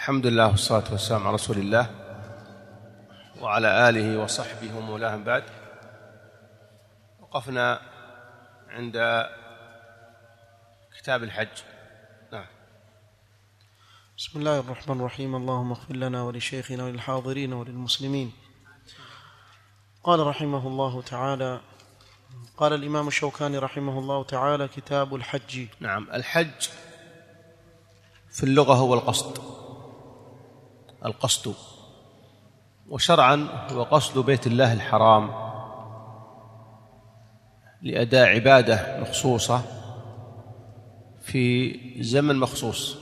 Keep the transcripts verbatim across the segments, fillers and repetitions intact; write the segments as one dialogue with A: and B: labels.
A: الحمد لله والصلاة والسلام على رسول الله وعلى آله وصحبه ومولاه بعد. وقفنا عند كتاب الحج. نعم.
B: بسم الله الرحمن الرحيم. اللهم اغفر لنا ولشيخنا وللحاضرين وللمسلمين. قال رحمه الله تعالى: قال الإمام الشوكاني رحمه الله تعالى: كتاب الحج.
A: نعم. الحج في اللغة هو القصد القصد وشرعا هو قصد بيت الله الحرام لأداء عبادة مخصوصة في زمن مخصوص.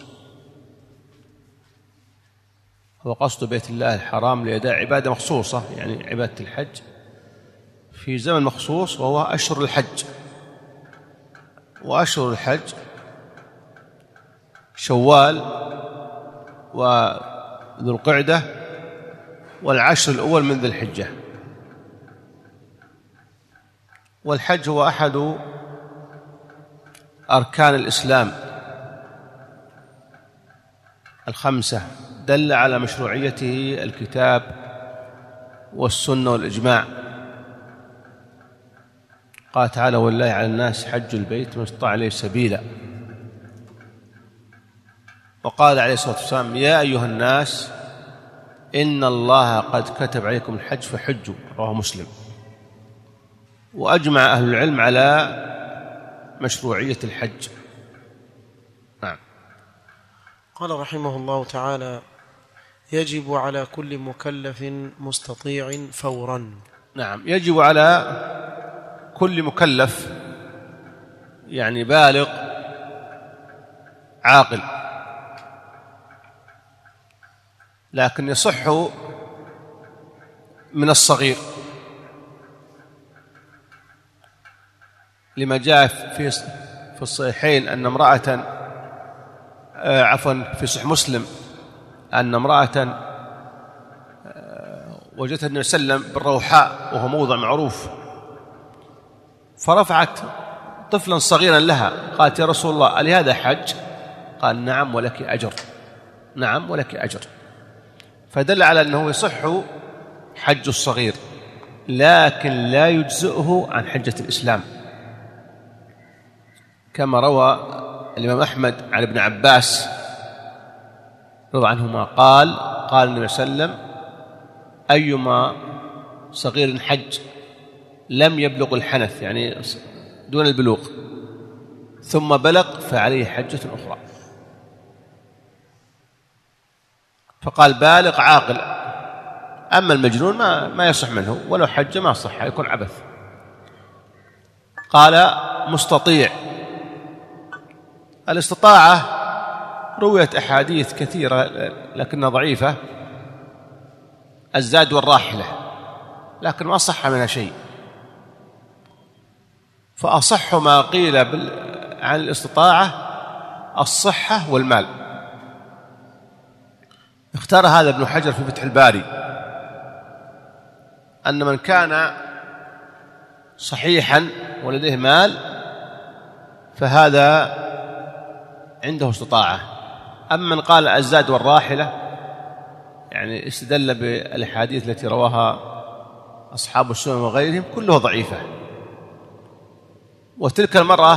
A: هو قصد بيت الله الحرام لأداء عبادة مخصوصة، يعني عبادة الحج في زمن مخصوص، وهو أشهر الحج. وأشهر الحج شوال وذو القعدة والعشر الأول من ذي الحجة. والحج هو أحد أركان الإسلام الخمسة، دل على مشروعيته الكتاب والسنة والإجماع. قال تعالى: ولله على الناس حج البيت من استطاع إليه سبيلا. وقال عليه الصلاة والسلام: يا أيها الناس إن الله قد كتب عليكم الحج فحجوا. رواه مسلم. وأجمع أهل العلم على مشروعية الحج. نعم.
B: قال رحمه الله تعالى: يجب على كل مكلف مستطيع فورا.
A: نعم. يجب على كل مكلف، يعني بالغ عاقل، لكن يصح من الصغير لما جاء في في الصحيحين أن امرأة آه عفوا في صحيح مسلم أن امرأة آه وجدتها النبي صلى الله عليه وسلم بالروحاء وهو موضع معروف، فرفعت طفلا صغيرا لها، قالت: يا رسول الله ألي هذا حج؟ قال: نعم ولك أجر. نعم ولك أجر. فدل على أنه يصح حج الصغير، لكن لا يجزئه عن حجة الإسلام، كما روى الإمام أحمد عن ابن عباس رضي عنهما قال: قال النبي صلى الله عليه وسلم: أيما صغير حج لم يبلغ الحنث، يعني دون البلوغ، ثم بلغ فعليه حجة أخرى. فقال: بالغ عاقل. أما المجنون ما, ما يصح منه، ولو حج ما صح، يكون عبث. قال: مستطيع. الاستطاعة رويت أحاديث كثيرة لكنها ضعيفة، الزاد والراحلة، لكن ما صح منها شيء. فأصح ما قيل عن الاستطاعة الصحة والمال. اختار هذا ابن حجر في فتح الباري أن من كان صحيحا ولديه مال فهذا عنده استطاعة. أما من قال الزاد والراحلة، يعني استدل بالأحاديث التي رواها أصحاب السنن وغيرهم كلها ضعيفة. وتلك المرأة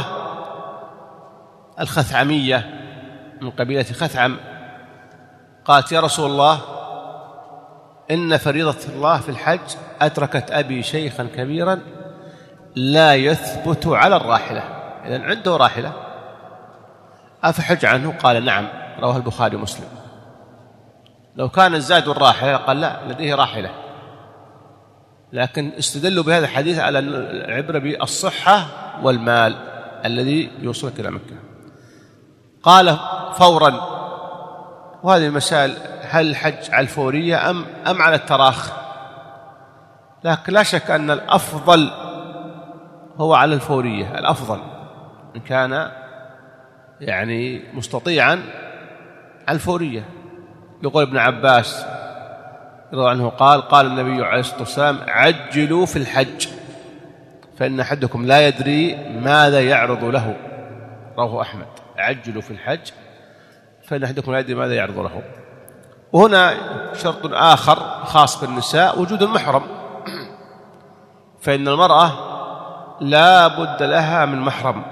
A: الخثعمية من قبيلة خثعم قالت: يا رسول الله إن فريضة الله في الحج أتركت أبي شيخا كبيرا لا يثبت على الراحلة، إذن عنده راحلة، أفحج عنه؟ قال: نعم. رواه البخاري ومسلم. لو كان الزاد الراحلة قال: لا، لديه راحلة. لكن استدلوا بهذا الحديث على العبرة بالصحة والمال الذي يوصلك إلى مكة. قال: فورا. وهذه المسائل، هل الحج على الفورية أم, أم على التراخ؟ لكن لا شك أن الأفضل هو على الفورية، الأفضل إن كان يعني مستطيعا على الفورية. يقول ابن عباس رضي عنه قال: قال النبي عليه الصلاة والسلام: عجلوا في الحج فإن أحدكم لا يدري ماذا يعرض له. رواه أحمد. عجلوا في الحج فإن أحدكم لا يدري ماذا يعرض له. وهنا شرط آخر خاص بالنساء وجود المحرم، فإن المرأة لا بد لها من محرم،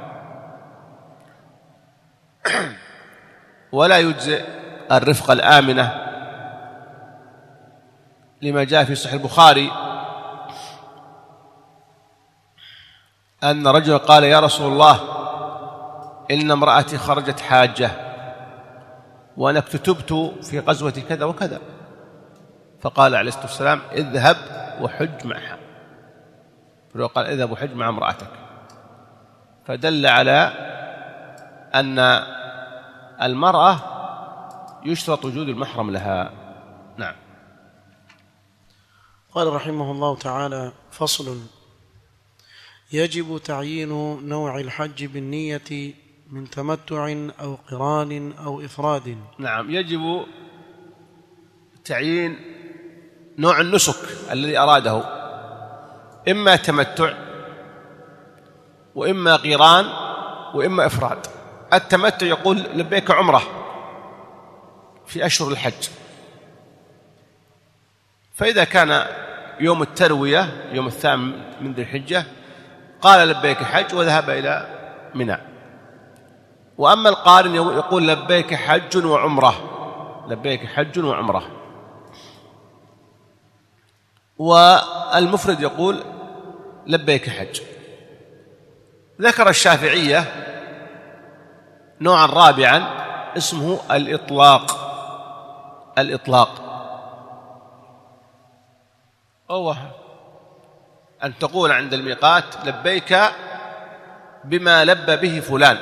A: ولا يجزئ الرفقة الآمنة، لما جاء في صحيح البخاري أن رجل قال: يا رسول الله، إن امرأتي خرجت حاجة وأنا اكتتبت في غزوة كذا وكذا، فقال عليه الصلاة والسلام: اذهب وحج معها. قال: اذهب وحج مع امرأتك. فدل على أن المرأة يشترط وجود المحرم لها. نعم.
B: قال رحمه الله تعالى: فصل: يجب تعيين نوع الحج بالنية من تمتع أو قران أو إفراد.
A: نعم، يجب تعيين نوع النسك الذي أراده، إما تمتع وإما قران وإما إفراد. التمتع يقول: لبيك عمرة في أشهر الحج، فإذا كان يوم التروية يوم الثامن من ذي الحجة قال: لبيك حج، وذهب إلى منى. وأما القارن يقول: لبيك حج وعمرة، لبيك حج وعمرة. والمفرد يقول: لبيك حج. ذكر الشافعية نوعا رابعا اسمه الإطلاق. الإطلاق هو أن تقول عند الميقات: لبيك بما لبى به فلان.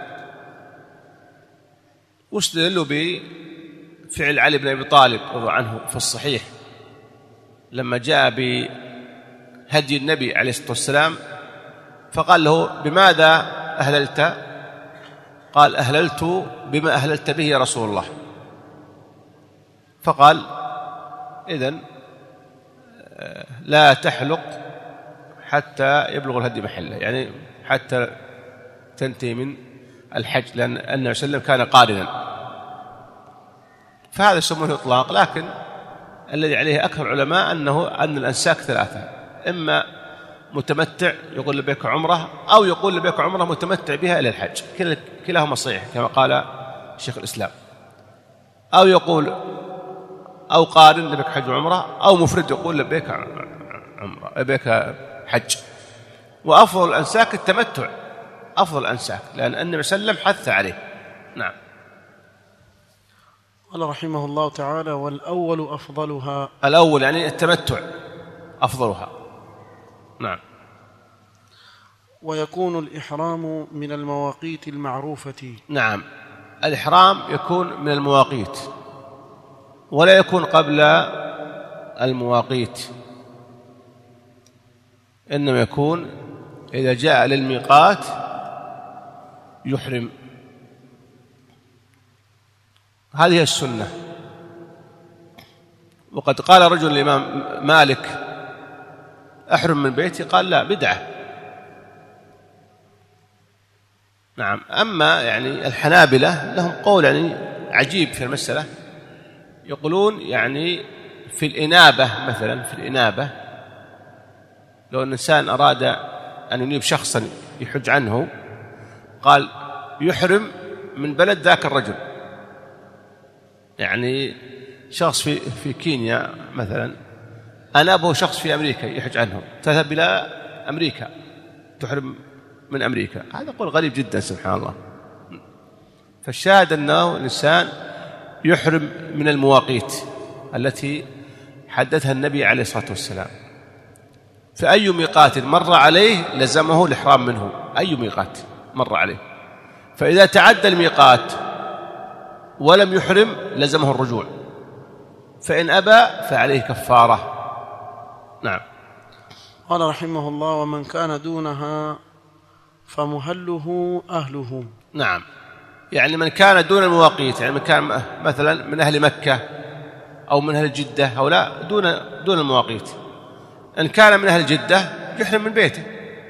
A: واستدلوا بفعل علي بن أبي طالب رضي الله عنه في الصحيح لما جاء بهدي النبي عليه الصلاة والسلام، فقال له: بماذا أهللت؟ قال: أهللت بما أهللت به يا رسول الله. فقال: إذن لا تحلق حتى يبلغ الهدي محله، يعني حتى تنتهي من الحج، لأن النبي صلى الله عليه وسلم كان قارنا. فهذا يسمونه إطلاق. لكن الذي عليه أكثر العلماء أنه أن الأنساك ثلاثة: إما متمتع يقول لبيك عمرة، أو يقول لبيك عمرة متمتع بها إلى الحج، كلاهما صحيح كما قال شيخ الإسلام، أو يقول أو قارن لبيك حج وعمرة، أو مفرد يقول لبيك عمرة لبيك حج. وأفضل الأنساك التمتع، أفضل الأنساك، لأن النبي صلى الله عليه وسلم حث عليه. نعم.
B: قال رحمه الله تعالى: والأول أفضلها.
A: الأول يعني التمتع أفضلها. نعم.
B: ويكون الإحرام من المواقيت المعروفة.
A: نعم، الإحرام يكون من المواقيت، ولا يكون قبل المواقيت، إنما يكون إذا جاء للميقات يحرم. هذه السنة. وقد قال رجل الإمام مالك: أحرم من بيتي؟ قال: لا، بدعة. نعم. أما يعني الحنابلة لهم قول يعني عجيب في المسألة، يقولون يعني في الإنابة مثلا، في الإنابة لو أن إنسان أراد أن ينيب شخصا يحج عنه، قال: يحرم من بلد ذاك الرجل. يعني شخص في في كينيا مثلا أنابه شخص في أمريكا يحج عنه، تذهب إلى أمريكا تحرم من أمريكا. هذا قول غريب جدا سبحان الله. فالشاهد أنه الإنسان يحرم من المواقيت التي حددها النبي عليه الصلاة والسلام، فأي ميقات مر عليه لزمه الإحرام منه، أي ميقات مر عليه. فإذا تعدى الميقات ولم يحرم لزمه الرجوع، فإن أبى فعليه كفارة. نعم.
B: قال رحمه الله: ومن كان دونها فمهله أهله.
A: نعم، يعني من كان دون المواقيت، يعني من كان مثلا من أهل مكة أو من أهل جدة أو لا، دون دون المواقيت. إن كان من أهل جدة يحرم من بيته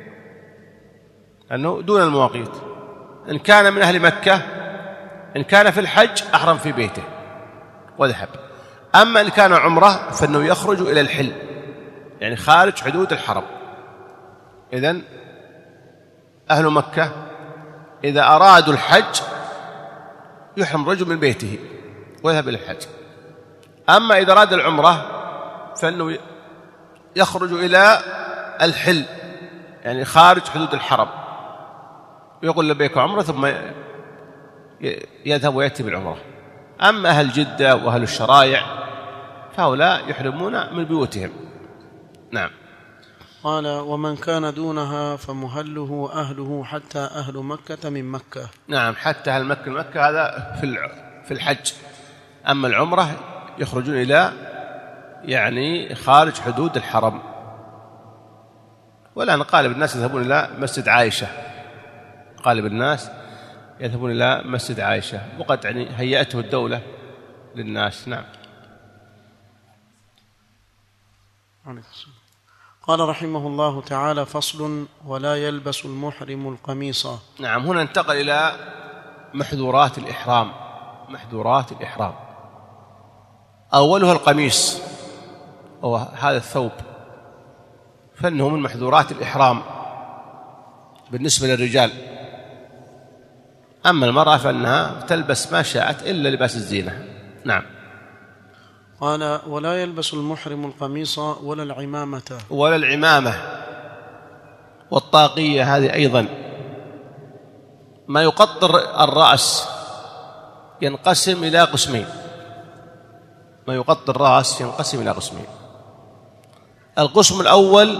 A: لأنه دون المواقيت. إن كان من أهل مكة، إن كان في الحج أحرم في بيته وذهب. أما إن كان عمرة فإنه يخرج إلى الحل، يعني خارج حدود الحرم. إذن أهل مكة إذا أرادوا الحج يحرم رجل من بيته ويذهب إلى الحج. أما إذا أراد العمرة فإنه يخرج إلى الحل، يعني خارج حدود الحرم، ويقول لبيك عمرة ثم يذهب ويأتي بالعمرة. أما أهل جدة وأهل الشرائع فهؤلاء يحرمون من بيوتهم. نعم.
B: قال: ومن كان دونها فمهله أهله حتى أهل مكة من مكة.
A: نعم، حتى أهل مكة من مكة، هذا في الحج. أما العمرة يخرجون إلى يعني خارج حدود الحرم. والآن غالب الناس يذهبون إلى مسجد عائشة، غالب الناس يذهبون إلى مسجد عائشة، وقد يعني هيأته الدولة للناس. نعم.
B: قال رحمه الله تعالى: فصل: ولا يلبس المحرم القميص.
A: نعم، هنا انتقل إلى محذورات الإحرام. محذورات الإحرام أولها القميص، أو هذا الثوب، فإنه من محذورات الإحرام بالنسبة للرجال. أما المرأة فإنها تلبس ما شاءت إلا لباس الزينة. نعم.
B: قال: ولا يلبس المحرم القميص ولا العمامة.
A: ولا العمامة والطاقية، هذه أيضا ما يقطر الرأس ينقسم إلى قسمين. ما يقطر الرأس ينقسم إلى قسمين. القسم الأول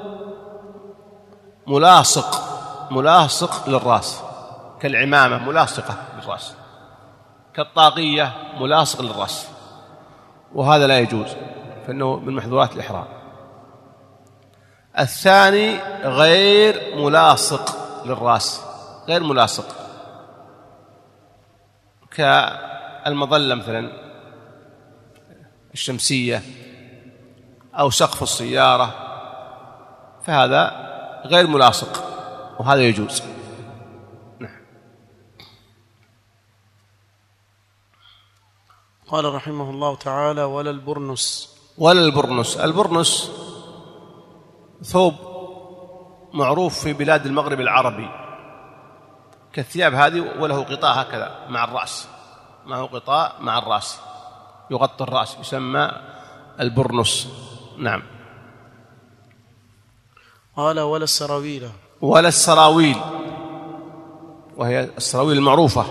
A: ملاصق ملاصق للرأس، كالعمامة ملاصقة للرأس، كالطاقية ملاصق للرأس، وهذا لا يجوز، فإنه من محظورات الإحرام. الثاني غير ملاصق للرأس، غير ملاصق، كالمظلة مثلا الشمسية أو سقف السيارة، فهذا غير ملاصق وهذا يجوز.
B: قال رحمه الله تعالى: ولا البرنس.
A: ولا البرنس. البرنس ثوب معروف في بلاد المغرب العربي كالثياب هذه، وله قطاع هكذا مع الرأس، معه قطاع مع الرأس يغطي الرأس، يسمى البرنس. نعم.
B: قال: ولا السراويل.
A: ولا السراويل، وهي السراويل المعروفة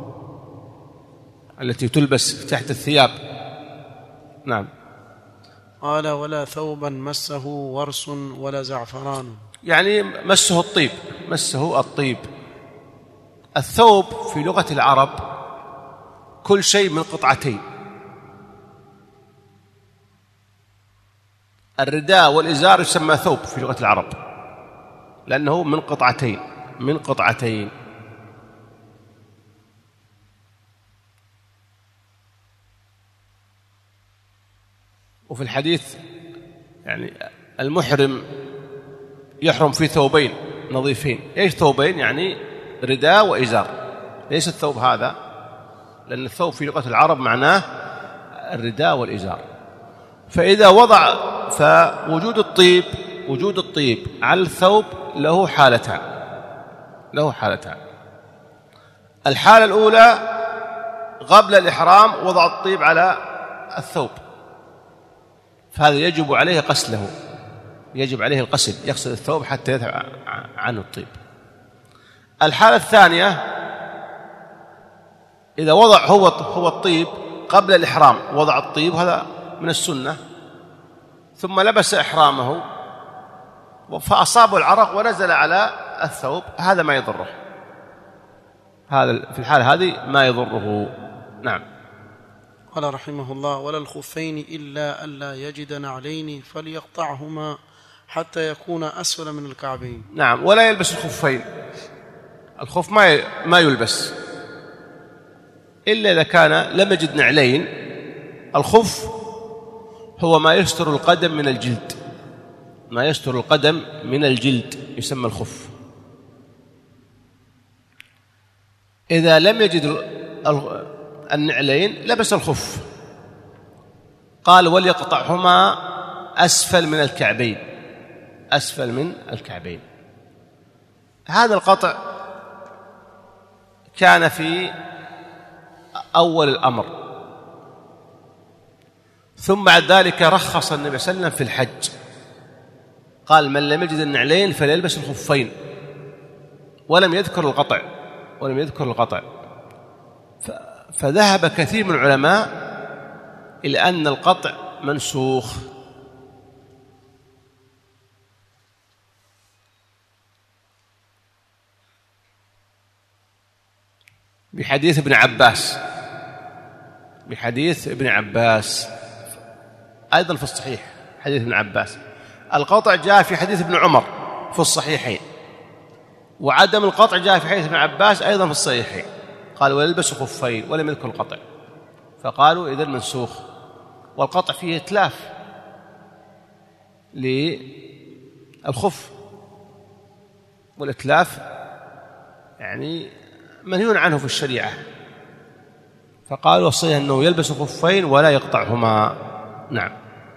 A: التي تلبس تحت الثياب. نعم.
B: قال: ولا ثوبا مسه ورس ولا زعفران.
A: يعني مسه الطيب، مسه الطيب. الثوب في لغة العرب كل شيء من قطعتين. الرداء والإزار يسمى ثوب في لغة العرب لأنه من قطعتين من قطعتين وفي الحديث يعني المحرم يحرم في ثوبين نظيفين. ايش ثوبين؟ يعني رداء وإزار. ليس الثوب هذا، لأن الثوب في لغة العرب معناه الرداء والإزار. فإذا وضع فوجود الطيب وجود الطيب على الثوب له حالتان له حالتان الحالة الأولى قبل الإحرام وضع الطيب على الثوب، فهذا يجب عليه غسله، يجب عليه الغسل، يغسل الثوب حتى يذهب عنه الطيب. الحالة الثانية إذا وضع هو هو الطيب قبل الإحرام، وضع الطيب، هذا من السنة، ثم لبس إحرامه فأصابه العرق ونزل على الثوب، هذا ما يضره، هذا في الحالة هذه ما يضره. نعم.
B: قال رحمه الله: ولا الخفين إلا ألا يجد نعلين فليقطعهما حتى يكون أسفل من الكعبين.
A: نعم. ولا يلبس الخفين. الخف ما ما يلبس إلا إذا كان لم يجد نعلين. الخف هو ما يستر القدم من الجلد، ما يستر القدم من الجلد يسمى الخف. إذا لم يجد النعلين لبس الخف، قال وليقطعهما أسفل من الكعبين، أسفل من الكعبين. هذا القطع كان في أول الأمر، ثم بعد ذلك رخص النبي صلى الله عليه وسلم في الحج، قال من لم يجد النعلين فليلبس الخفين، ولم يذكر القطع ولم يذكر القطع فذهب كثير من العلماء إلى أن القطع منسوخ. بحديث ابن عباس بحديث ابن عباس أيضا في الصحيح، حديث ابن عباس. القطع جاء في حديث ابن عمر في الصحيحين، وعدم القطع جاء في حديث ابن عباس أيضا في الصحيحين. قال ويلبسوا خفين ولم يذكر القطع، فقالوا إذا منسوخ. والقطع فيه إتلاف للخف، والإتلاف يعني منهي عنه في الشريعة، فقالوا الصحيح أنه يلبس خفين ولا يقطعهما. نعم.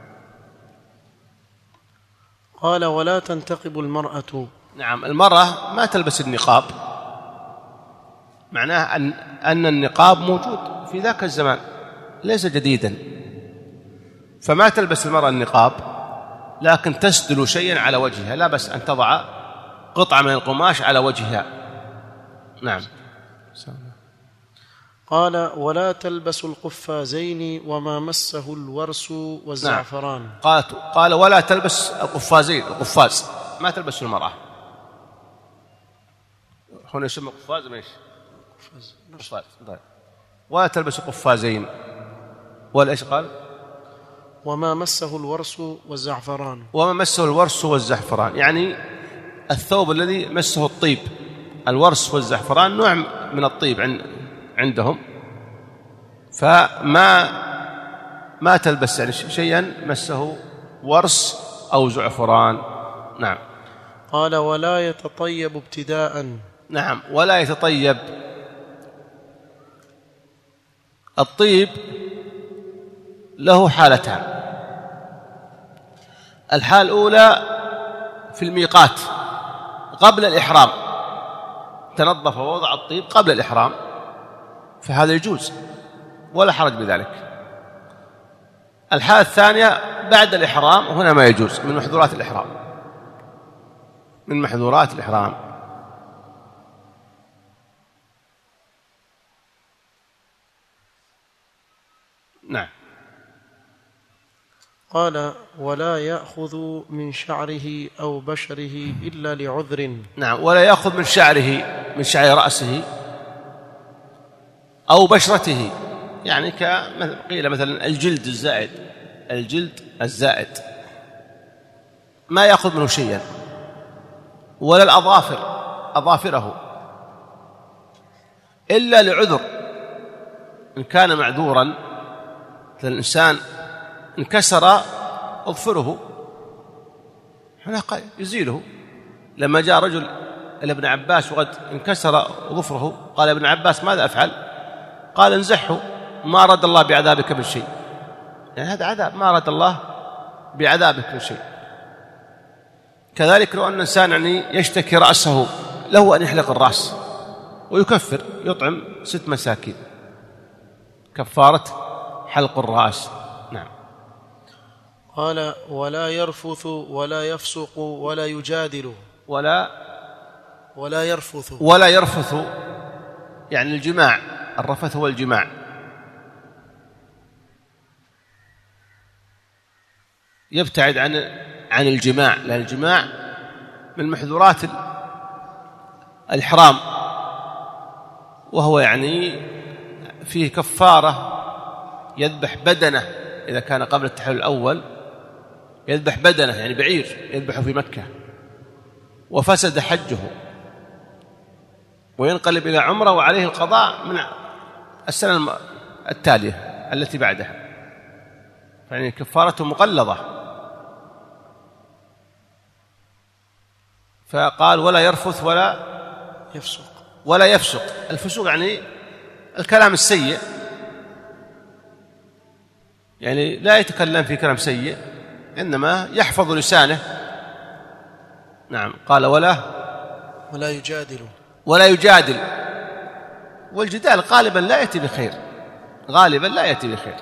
B: قال ولا تنتقب المرأة.
A: نعم، المرأة ما تلبس النقاب، معناه أن, أن النقاب موجود في ذاك الزمان ليس جديدا، فما تلبس المرأة النقاب، لكن تسدل شيئا على وجهها، لا بس أن تضع قطعة من القماش على وجهها. نعم.
B: قال ولا تلبس القفازين وما مسه الورس والزعفران.
A: نعم. قال, قال ولا تلبس القفازين، القفاز ما تلبس المرأة، هنا يسمى قفاز ماشي قفاز. طيب. ولا تلبس قفازين، ولا ايش قال؟
B: وما مسه الورس والزعفران.
A: وما مسه الورس والزعفران يعني الثوب الذي مسه الطيب. الورس والزعفران نوع من الطيب عندهم، فما ما تلبس يعني شيئا مسه ورس أو زعفران. نعم.
B: قال ولا يتطيب ابتداء.
A: نعم، ولا يتطيب. الطيب له حالتان. الحالة الأولى في الميقات قبل الإحرام، تنظف ووضع الطيب قبل الإحرام، فهذا يجوز ولا حرج بذلك. الحالة الثانية بعد الإحرام، هنا ما يجوز، من محظورات الإحرام من محظورات الإحرام. نعم.
B: قال ولا يأخذ من شعره أو بشره إلا لعذر.
A: نعم، ولا يأخذ من شعره، من شعر رأسه أو بشرته، يعني قيل مثلا الجلد الزائد، الجلد الزائد ما يأخذ منه شيئا، ولا الأظافر، أظافره، إلا لعذر. إن كان معذورا، الإنسان انكسر أظفره، هنا يزيله. لما جاء رجل إلى ابن عباس وقد انكسر ظفره، قال ابن عباس ماذا أفعل؟ قال انزحه، ما أراد الله بعذابك من شيء. يعني هذا عذاب، ما أراد الله بعذابك من شيء. كذلك لو أن إنسان يعني يشتكي رأسه، له أن يحلق الرأس ويكفر، يطعم ست مساكين، كفارة حلق الرأس. نعم.
B: قال ولا يرفث ولا يفسق ولا يجادل.
A: ولا
B: ولا يرفث
A: ولا يرفث يعني الجماع، الرفث هو الجماع. يبتعد عن عن الجماع، لأن الجماع من محظورات الإحرام، وهو يعني فيه كفارة. يذبح بدنه إذا كان قبل التحلل الأول، يذبح بدنه يعني بعير يذبحه في مكة، وفسد حجه وينقلب إلى عمره، وعليه القضاء من السنة التالية التي بعدها، يعني كفارته مقلظة. فقال ولا يرفث ولا
B: يفسق.
A: ولا يفسق. الفسوق يعني الكلام السيء، يعني لا يتكلم في كلام سيء، إنما يحفظ لسانه. نعم. قال ولا
B: ولا يجادل
A: ولا يجادل، والجدال غالبا لا يأتي بخير، غالبا لا يأتي بخير.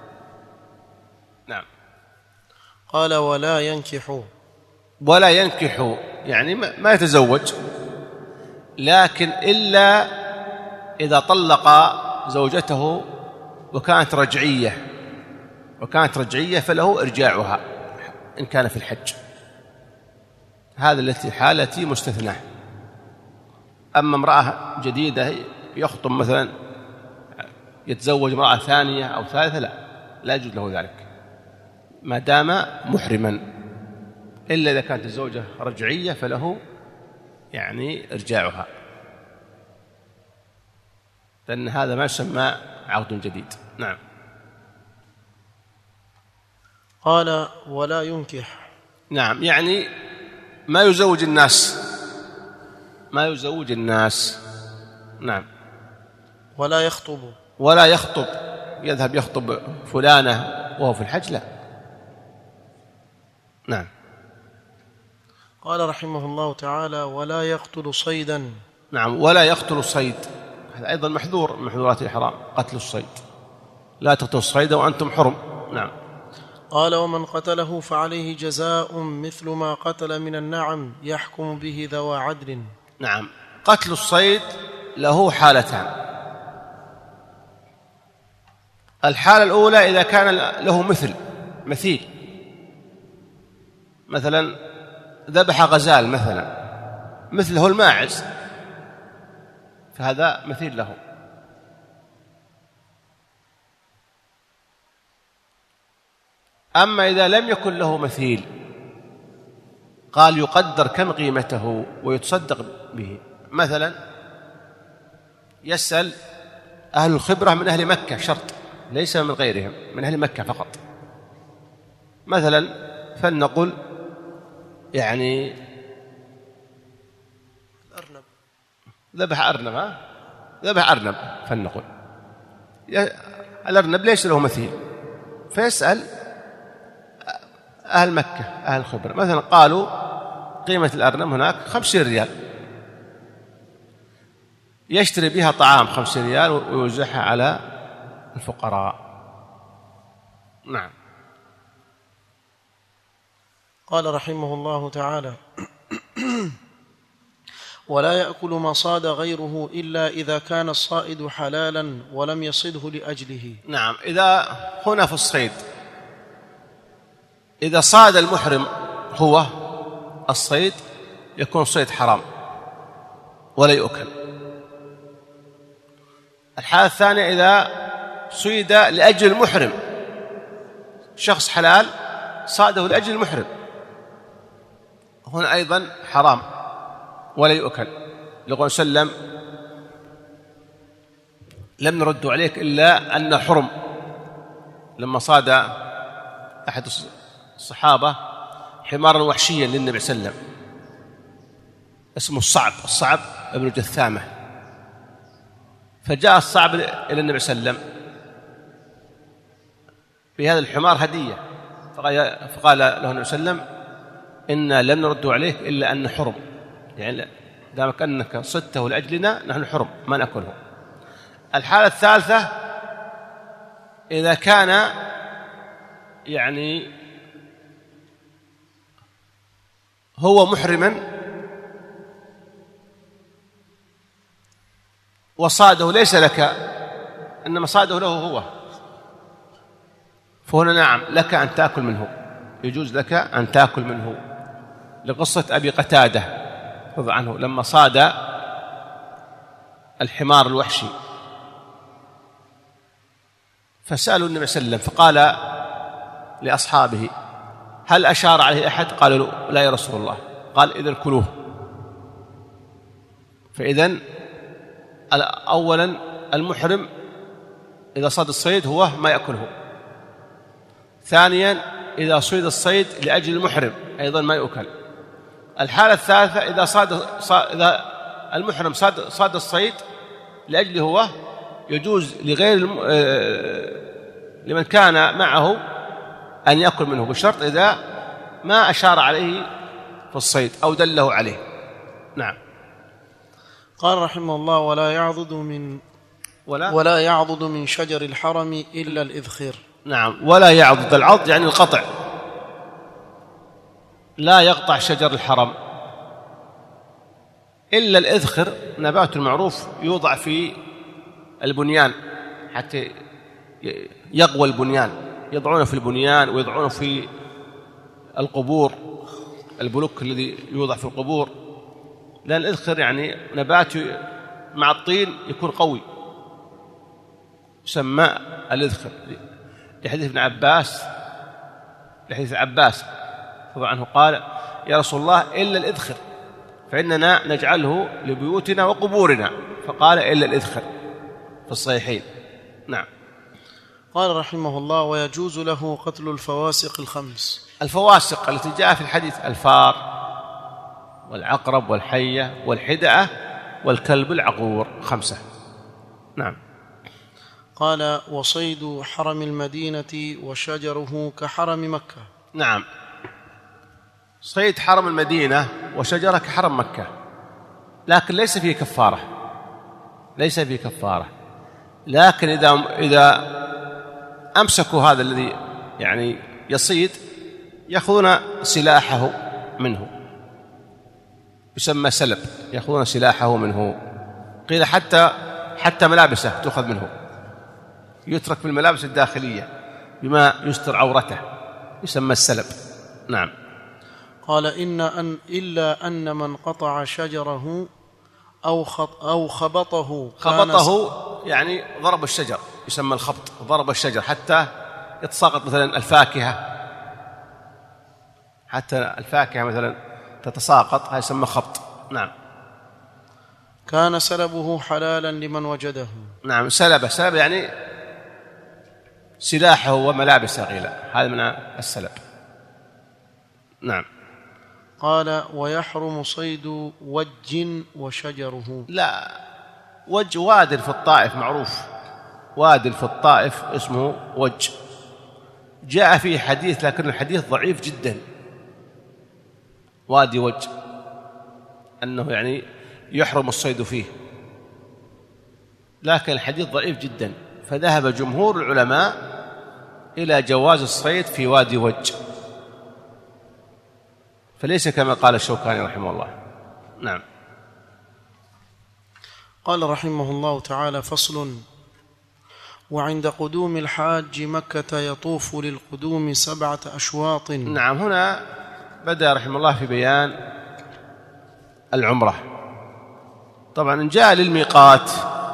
A: نعم.
B: قال ولا ينكح
A: ولا ينكح يعني ما يتزوج، لكن إلا إذا طلق زوجته وكانت رجعية وكانت رجعية فله إرجاعها إن كان في الحج، هذا التي حالتي مستثنى. أما امرأة جديدة يخطب مثلا يتزوج امرأة ثانية أو ثالثة لا لا يجوز له ذلك ما دام محرما، إلا إذا كانت الزوجة رجعية فله يعني إرجاعها، لأن هذا ما يسمى عقد جديد. نعم.
B: قال ولا ينكح.
A: نعم، يعني ما يزوج الناس ما يزوج الناس. نعم.
B: ولا يخطب
A: ولا يخطب، يذهب يخطب فلانة وهو في الحج لا. نعم.
B: قال رحمه الله تعالى ولا يقتل صيدا.
A: نعم. ولا يقتل الصيد، هذا أيضا محذور من محذورات الإحرام، قتل الصيد، لا تقتلوا الصيد وأنتم حرم. نعم.
B: قال ومن قتله فعليه جزاء مثل ما قتل من النعم يحكم به ذوى عدل.
A: نعم. قتل الصيد له حالتان. الحالة الأولى إذا كان له مثل مثيل، مثلا ذبح غزال مثلا مثله الماعز، فهذا مثيل له. أما إذا لم يكن له مثيل قال يقدر كم قيمته ويتصدق به، مثلا يسأل أهل الخبرة من أهل مكة، شرط ليس من غيرهم، من أهل مكة فقط. مثلا فلنقل يعني
B: الأرنب،
A: ذبح أرنب، ها ذبح أرنب فلنقل، الأرنب ليس له مثيل، فيسأل أهل مكة أهل الخبرة، مثلا قالوا قيمة الأرنب هناك خمسين ريال، يشتري بها طعام خمسين ريال ويوزعها على الفقراء. نعم.
B: قال رحمه الله تعالى ولا يأكل ما صاد غيره إلا إذا كان الصائد حلالا ولم يصده لأجله.
A: نعم. إذا هنا في الصيد إذا صاد المحرم هو الصيد يكون صيد حرام ولا يؤكل. الحالة الثانية إذا صيد لأجل المحرم، شخص حلال صاده لأجل المحرم، هنا أيضا حرام ولا يؤكل. لقول سلم لم نرد عليك إلا أن حرم، لما صاد أحد الصحابة حمارا وحشيا للنبي صلى الله عليه وسلم اسمه الصعب الصعب ابن جثامة، فجاء الصعب إلى النبي صلى الله عليه وسلم بهذا الحمار هدية، فقال له النبي صلى الله عليه وسلم إنا لم نرد عليك إلا أن حرم، يعني دامك أنك صدته لأجلنا نحن حرم ما نأكله. الحالة الثالثة إذا كان يعني هو محرما وصاده ليس لك إنما صاده له هو، فهنا نعم لك أن تأكل منه، يجوز لك أن تأكل منه، لقصة أبي قتادة رضي عنه لما صاد الحمار الوحشي فسألوا النبي صلى الله عليه وسلم فقال لأصحابه هل أشار عليه أحد؟ قالوا لا يا رسول الله. قال إذن كلوه. فإذن أولا المحرم إذا صاد الصيد هو ما يأكله، ثانيا إذا صيد الصيد لأجل المحرم أيضا ما يؤكل. الحالة الثالثة إذا صاد إذا المحرم صاد صاد الصيد لأجله هو، يجوز لغير لمن كان معه أن يأكل منه، بشرط إذا ما أشار عليه في الصيد أو دله عليه. نعم.
B: قال رحمه الله: ولا يعضد من
A: ولا,
B: ولا يعضد من شجر الحرم إلا الإذخر.
A: نعم. ولا يعضد، العض يعني القطع، لا يقطع شجر الحرم إلا الإذخر، نبات معروف يوضع في البنيان حتى يقوى البنيان، يضعونه في البنيان ويضعونه في القبور، البلوك الذي يوضع في القبور، لأن الإذخر يعني نبات مع الطين يكون قوي، يسمى الإذخر. لحديث ابن عباس لحديث عباس رضي الله عنه قال: يا رسول الله إلا الإذخر فإننا نجعله لبيوتنا وقبورنا، فقال: إلا الإذخر في الصحيحين. نعم.
B: قال رحمه الله: ويجوز له قتل الفواسق الخمس.
A: الفواسق التي جاء في الحديث: الفار والعقرب والحية والحدعة والكلب العقور، خمسة. نعم.
B: قال: وصيد حرم المدينة وشجره كحرم مكة.
A: نعم. صيد حرم المدينة وشجره كحرم مكة، لكن ليس فيه كفارة، ليس فيه كفارة، لكن إذا إذا أمسكوا هذا الذي يعني يصيد يأخذون سلاحه منه، يسمى سلب، يأخذون سلاحه منه. قيل حتى حتى ملابسه تأخذ منه، يترك في الملابس الداخلية بما يستر عورته، يسمى السلب. نعم.
B: قال: إن أن إلا أن من قطع شجره أو خط أو خبطه
A: خبطه يعني ضرب الشجر، يسمى الخبط، ضرب الشجر حتى يتساقط مثلا الفاكهة، حتى الفاكهة مثلا تتساقط، هذا يسمى خبط. نعم.
B: كان سلبه حلالا لمن وجده.
A: نعم. سلبه، سلب يعني سلاحه وملابسه غيلا، هذا من السلب. نعم.
B: قال: ويحرم صيد وج وشجره.
A: لا، وج واد في الطائف معروف، واد في الطائف اسمه وج، جاء فيه حديث لكن الحديث ضعيف جدا، وادي وج، أنه يعني يحرم الصيد فيه، لكن الحديث ضعيف جدا، فذهب جمهور العلماء إلى جواز الصيد في وادي وج، فليس كما قال الشوكاني رحمه الله. نعم.
B: قال رحمه الله تعالى: فصل: وعند قدوم الحاج مكة يطوف للقدوم سبعة أشواط.
A: نعم. هنا بدأ رحمه الله في بيان العمرة. طبعا إن جاء للميقات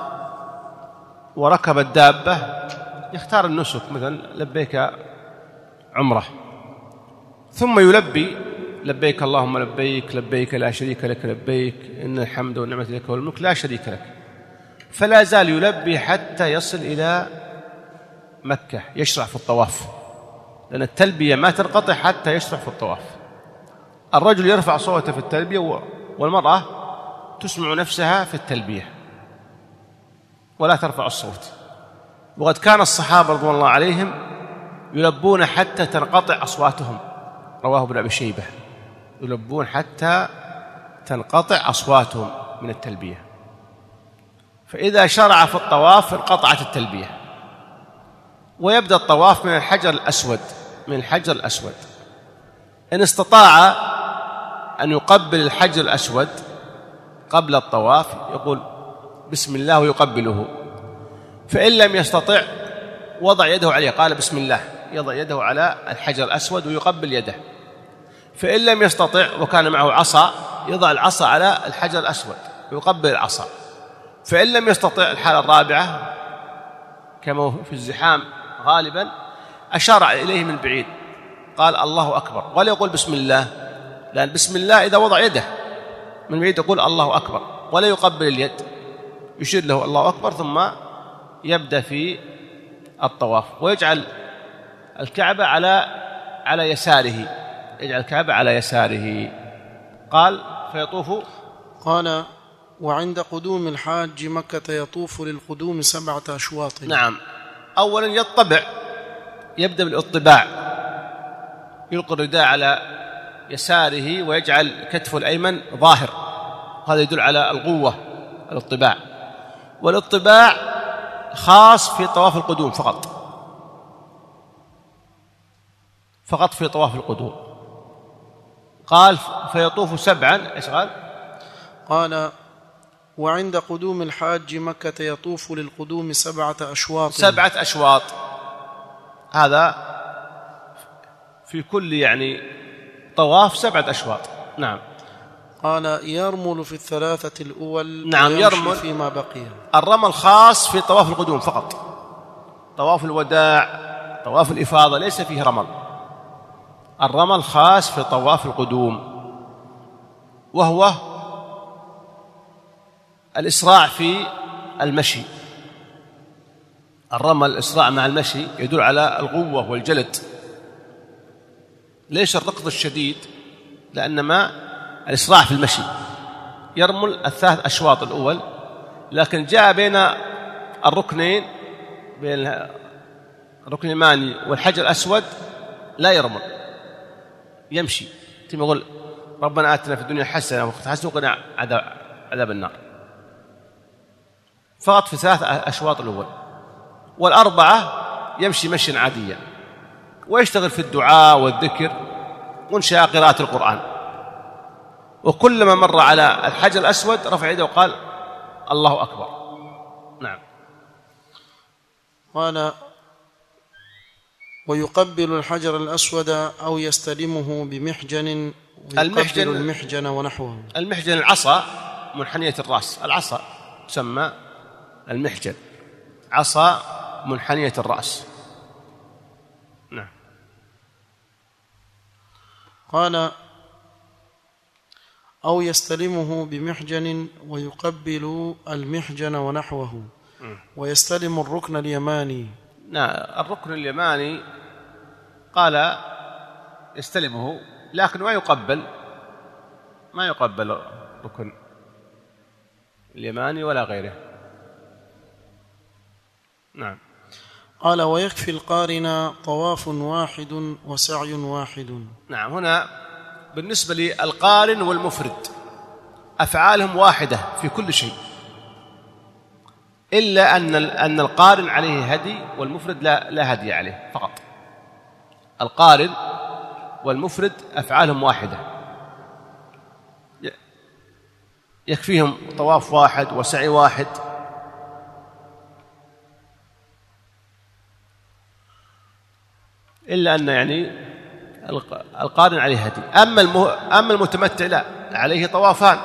A: وركب الدابة يختار النسك، مثلا لبيك عمرة، ثم يلبي: لبيك اللهم لبيك، لبيك لا شريك لك لبيك، إن الحمد والنعمة لك والملك لا شريك لك، فلا زال يلبي حتى يصل إلى مكة، يشرع في الطواف، لأن التلبية ما تنقطع حتى يشرع في الطواف. الرجل يرفع صوته في التلبية والمرأة تسمع نفسها في التلبية ولا ترفع الصوت. وقد كان الصحابة رضوان الله عليهم يلبون حتى تنقطع أصواتهم، رواه ابن أبي شيبة، يلبون حتى تنقطع أصواتهم من التلبية، فإذا شرع في الطواف انقطعت التلبية، ويبدأ الطواف من الحجر الأسود، من الحجر الأسود. إن استطاع أن يقبل الحجر الأسود قبل الطواف يقول بسم الله ويقبله، فإن لم يستطع وضع يده عليه، قال بسم الله، يضع يده على الحجر الأسود ويقبل يده. فإن لم يستطع وكان معه عصا يضع العصا على الحجر الأسود ويقبل العصا. فإن لم يستطع الحالة الرابعة كما في الزحام غالبا أشار إليه من بعيد، قال الله أكبر، ولا يقول بسم الله، لأن بسم الله إذا وضع يده من بعيد يقول الله أكبر، ولا يقبل اليد، يشير له الله أكبر، ثم يبدأ في الطواف ويجعل الكعبة على على يساره، يجعل الكعبة على يساره. قال فيطوف.
B: قال: وعند قدوم الحاج مكة يطوف للقدوم سبعة أشواط.
A: نعم. أولا يطبع يبدأ بالاطباع، يلقي الرداء على يساره ويجعل كتفه الأيمن ظاهر، هذا يدل على القوة الاطباع. والاطباع خاص في طواف القدوم فقط، فقط في طواف القدوم. قال فيطوف سبعا. إيش قال؟
B: قال وعند قدوم الحاج مكة يطوف للقدوم سبعة أشواط.
A: سبعة أشواط، هذا في كل يعني طواف سبعة أشواط. نعم.
B: قال يرمل في الثلاثة الأول.
A: نعم يرمل
B: فيما بقي.
A: الرمل خاص في طواف القدوم فقط، طواف الوداع طواف الإفاضة ليس فيه رمل، الرمل خاص في طواف القدوم، وهو الإسراع في المشي. الرمل الإسراع مع المشي يدل على القوة والجلد، ليس الركض الشديد، لأنما الإسراع في المشي. يرمل الثلاث أشواط الأول، لكن جاء بين الركنين، بين الركن اليماني والحجر الأسود لا يرمل، يمشي. ثم يقول ربنا آتنا في الدنيا حسنة وفي حسنة وقنا عذاب النار، فقط في ثلاث أشواط الأول. والأربعة يمشي مشيا عاديا، ويشتغل في الدعاء والذكر وانشاء قراءة القرآن. وكلما مر على الحجر الأسود رفع يده وقال الله أكبر. نعم.
B: قال ويقبل الحجر الأسود أو يستلمه بمحجن،
A: المحجن
B: المحجن ونحوه.
A: المحجن العصا منحنية الرأس، العصا تسمى المحجن، عصا منحنية الرأس. نعم.
B: قال أو يستلمه بمحجن ويقبل المحجن ونحوه، ويستلم الركن اليماني.
A: نعم. الركن اليماني قال يستلمه، لكن ما يقبل، ما يقبل الركن اليماني ولا غيره. نعم.
B: قال ويكفي القارن طواف واحد وسعي واحد.
A: نعم. هنا بالنسبة للقارن والمفرد أفعالهم واحدة في كل شيء، إلا أن أن القارن عليه هدي والمفرد لا لا هدي عليه فقط. القارن والمفرد أفعالهم واحدة، يكفيهم طواف واحد وسعي واحد. إلا أن يعني القارن عليه هدي. أما أما المتمتع لا، عليه طوافان،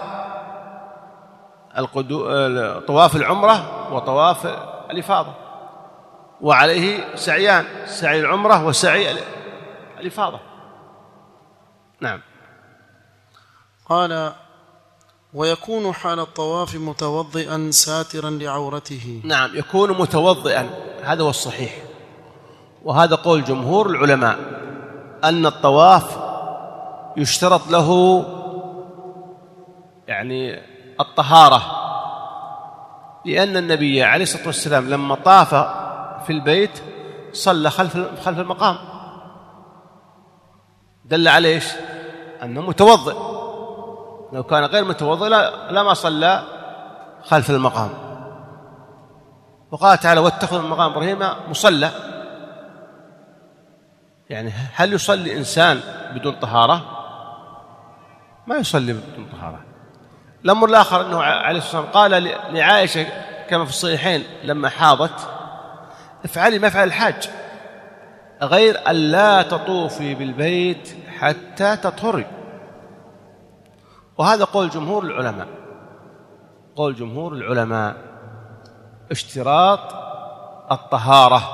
A: طواف العمرة وطواف الإفاضة، وعليه سعيان، سعي العمرة وسعي الإفاضة. نعم.
B: قال ويكون حال الطواف متوضئا ساترا لعورته.
A: نعم، يكون متوضئا، هذا هو الصحيح، وهذا قول جمهور العلماء، أن الطواف يشترط له يعني الطهارة، لأن النبي عليه الصلاة والسلام لما طاف في البيت صلى خلف خلف المقام، دل على ايش؟ أنه متوضئ. لو كان غير متوضئ لما صلى خلف المقام. وقال تعالى واتخذوا من مقام إبراهيم مصلى. يعني هل يصلي إنسان بدون طهارة؟ ما يصلي بدون طهارة. الأمر الآخر أنه عليه الصلاة والسلام قال لعائشة كما في الصحيحين لما حاضت افعلي ما فعل الحاج، غير أن لا تطوفي بالبيت حتى تطهري. وهذا قول جمهور العلماء، قول جمهور العلماء اشتراط الطهارة.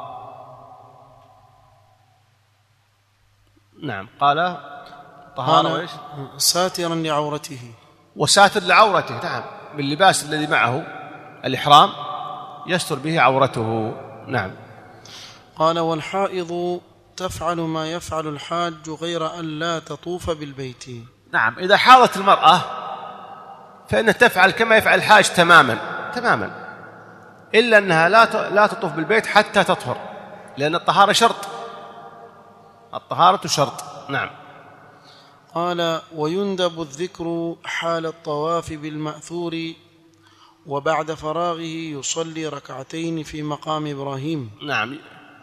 A: نعم. قال طهارة وإيش؟
B: ساترا لعورته،
A: وساتر لعورته. نعم، باللباس الذي معه الإحرام يستر به عورته. نعم.
B: قال والحائض تفعل ما يفعل الحاج غير أن لا تطوف بالبيت.
A: نعم، إذا حاضت المرأة فإنها تفعل كما يفعل الحاج تماما تماما، إلا أنها لا لا تطوف بالبيت حتى تطهر. لأن الطهارة شرط، الطهارة شرط. نعم.
B: قال: ويندب الذكر حال الطواف بالمأثور، وبعد فراغه يصلي ركعتين في مقام إبراهيم.
A: نعم.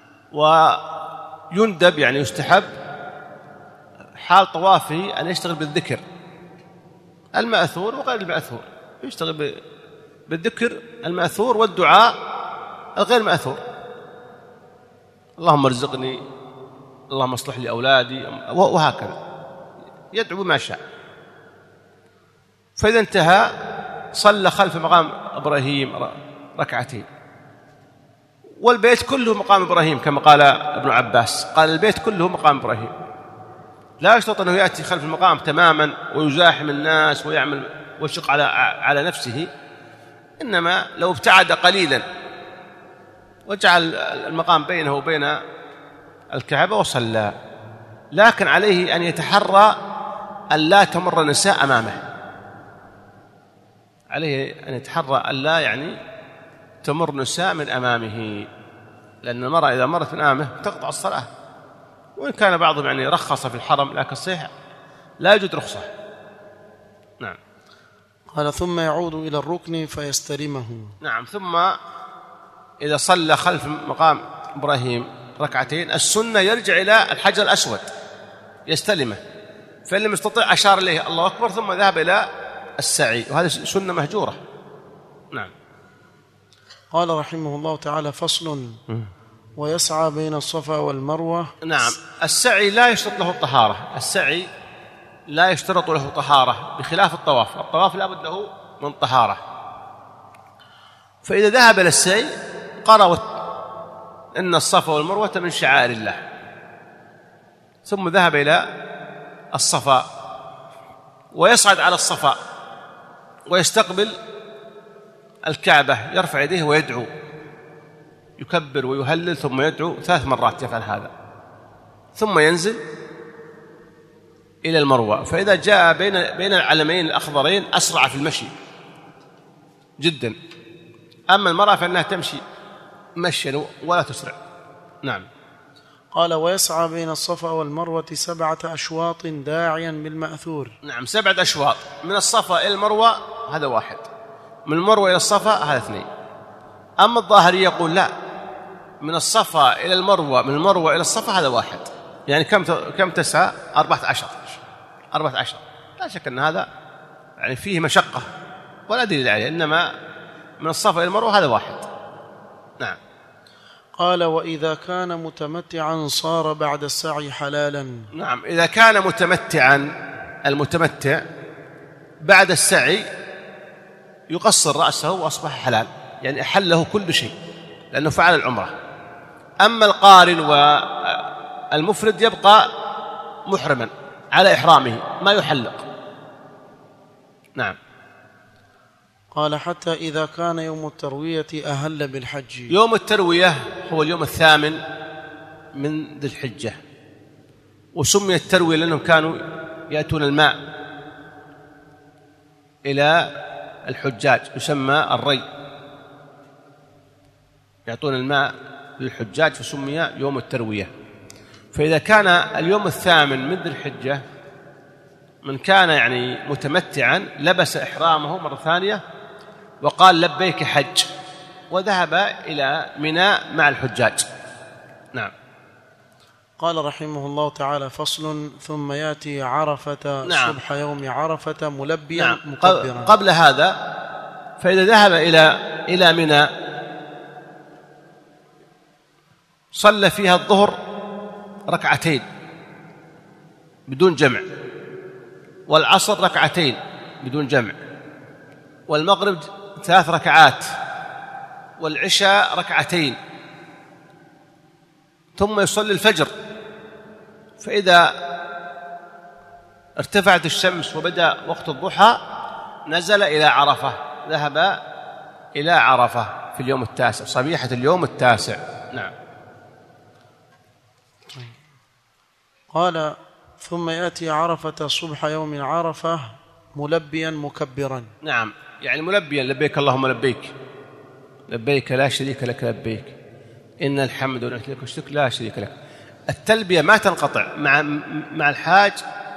A: ويندب يعني يستحب حال طوافه أن يشتغل بالذكر المأثور وغير المأثور، يشتغل بالذكر المأثور والدعاء الغير مأثور، اللهم ارزقني، اللهم اصلح لي أولادي، وهكذا يدعو بما شاء. فإذا انتهى صلى خلف مقام إبراهيم ركعتين، والبيت كله مقام إبراهيم كما قال ابن عباس، قال البيت كله مقام إبراهيم، لا يشترط أنه يأتي خلف المقام تماما ويزاحم الناس ويعمل ويشق على على نفسه، إنما لو ابتعد قليلا وجعل المقام بينه وبين الكعبة وصلى، لكن عليه أن يتحرى أن لا تمر النساء أمامه، عليه أن يتحرى أن لا يعني تمر نساء من أمامه، لأن المرأة إذا مرت من أمامه تقطع الصلاة، وإن كان بعضهم يعني رخص في الحرم لكن الصحيح لا يوجد رخصة. نعم.
B: قال: ثم يعود إلى الركن فيستلمه.
A: نعم. ثم إذا صلى خلف مقام إبراهيم ركعتين، السنة يرجع إلى الحجر الأسود يستلمه، فإن لم يستطع أشار إليه الله أكبر ثم ذهب إلى السعي، وهذه سنة مهجورة. نعم.
B: قال رحمه الله تعالى: فصل: ويسعى بين الصفا والمروة.
A: نعم. السعي لا يشترط له الطهارة، السعي لا يشترط له طهارة بخلاف الطواف، الطواف لا بد له من طهارة. فإذا ذهب إلى السعي قرأ إن الصفا والمروة من شعائر الله، ثم ذهب إلى الصفا ويصعد على الصفا ويستقبل الكعبة، يرفع يديه ويدعو، يكبر ويهلل ثم يدعو ثلاث مرات، يفعل هذا، ثم ينزل إلى المروة. فإذا جاء بين بين العلمين الأخضرين أسرع في المشي جدا، أما المرأة فإنها تمشي مشيا ولا تسرع. نعم.
B: قال: ويسعى بين الصفا والمروة سبعة أشواط داعيا بالمأثور.
A: نعم. سبعة أشواط من الصفا إلى المروة هذا واحد، من المروة إلى الصفا هذا اثنين. أما الظاهري يقول لا، من الصفا إلى المروة، من المروة إلى الصفا هذا واحد، يعني كم كم تسعى؟ أربعة عشر أربعة عشر. لا شك أن هذا يعني فيه مشقة ولا دليل عليه، إنما من الصفا إلى المروة هذا واحد. نعم.
B: قال: وإذا كان متمتعا صار بعد السعي حلالا.
A: نعم. إذا كان متمتعا، المتمتع بعد السعي يقصر رأسه وأصبح حلال، يعني أحله كل شيء لأنه فعل العمرة. أما القارن والمفرد يبقى محرما على إحرامه ما يحلق. نعم.
B: قال: حتى إذا كان يوم التروية أهل بالحج.
A: يوم التروية هو اليوم الثامن من ذي الحجة، وسمي التروية لأنهم كانوا يأتون الماء إلى الحجاج، يسمى الري، يعطون الماء للحجاج فسمي يوم التروية. فإذا كان اليوم الثامن من ذي الحجة، من كان يعني متمتعا لبس إحرامه مرة ثانية وقال لبيك حج، وذهب إلى منى مع الحجاج. نعم.
B: قال رحمه الله تعالى: فصل: ثم يأتي عرفة. نعم. صبح يوم عرفة ملبيا. نعم. مكبرا.
A: قبل هذا فإذا ذهب إلى إلى منى صلى فيها الظهر ركعتين بدون جمع، والعصر ركعتين بدون جمع، والمغرب ثلاث ركعات، والعشاء ركعتين، ثم يصلي الفجر. فإذا ارتفعت الشمس وبدأ وقت الضحى نزل إلى عرفة، ذهب إلى عرفة في اليوم التاسع، صبيحة اليوم التاسع. نعم.
B: قال: ثم يأتي عرفة صبح يوم عرفة ملبيا مكبرا.
A: نعم، يعني ملبيا لبيك اللهم لبيك، لبيك لا شريك لك لبيك، إن الحمد والنعمة لك والشكر لا شريك لك. التلبية ما تنقطع مع مع الحاج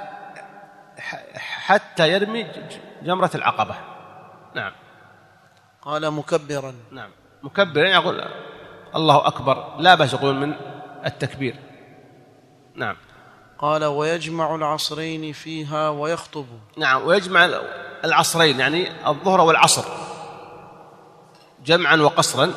A: حتى يرمي جمرة العقبة. نعم.
B: قال مكبرا.
A: نعم مكبرا يعني يقول الله أكبر، لا بأس يقول من التكبير. نعم.
B: قال ويجمع العصرين فيها ويخطب.
A: نعم ويجمع العصرين يعني الظهر والعصر جمعا وقصرا،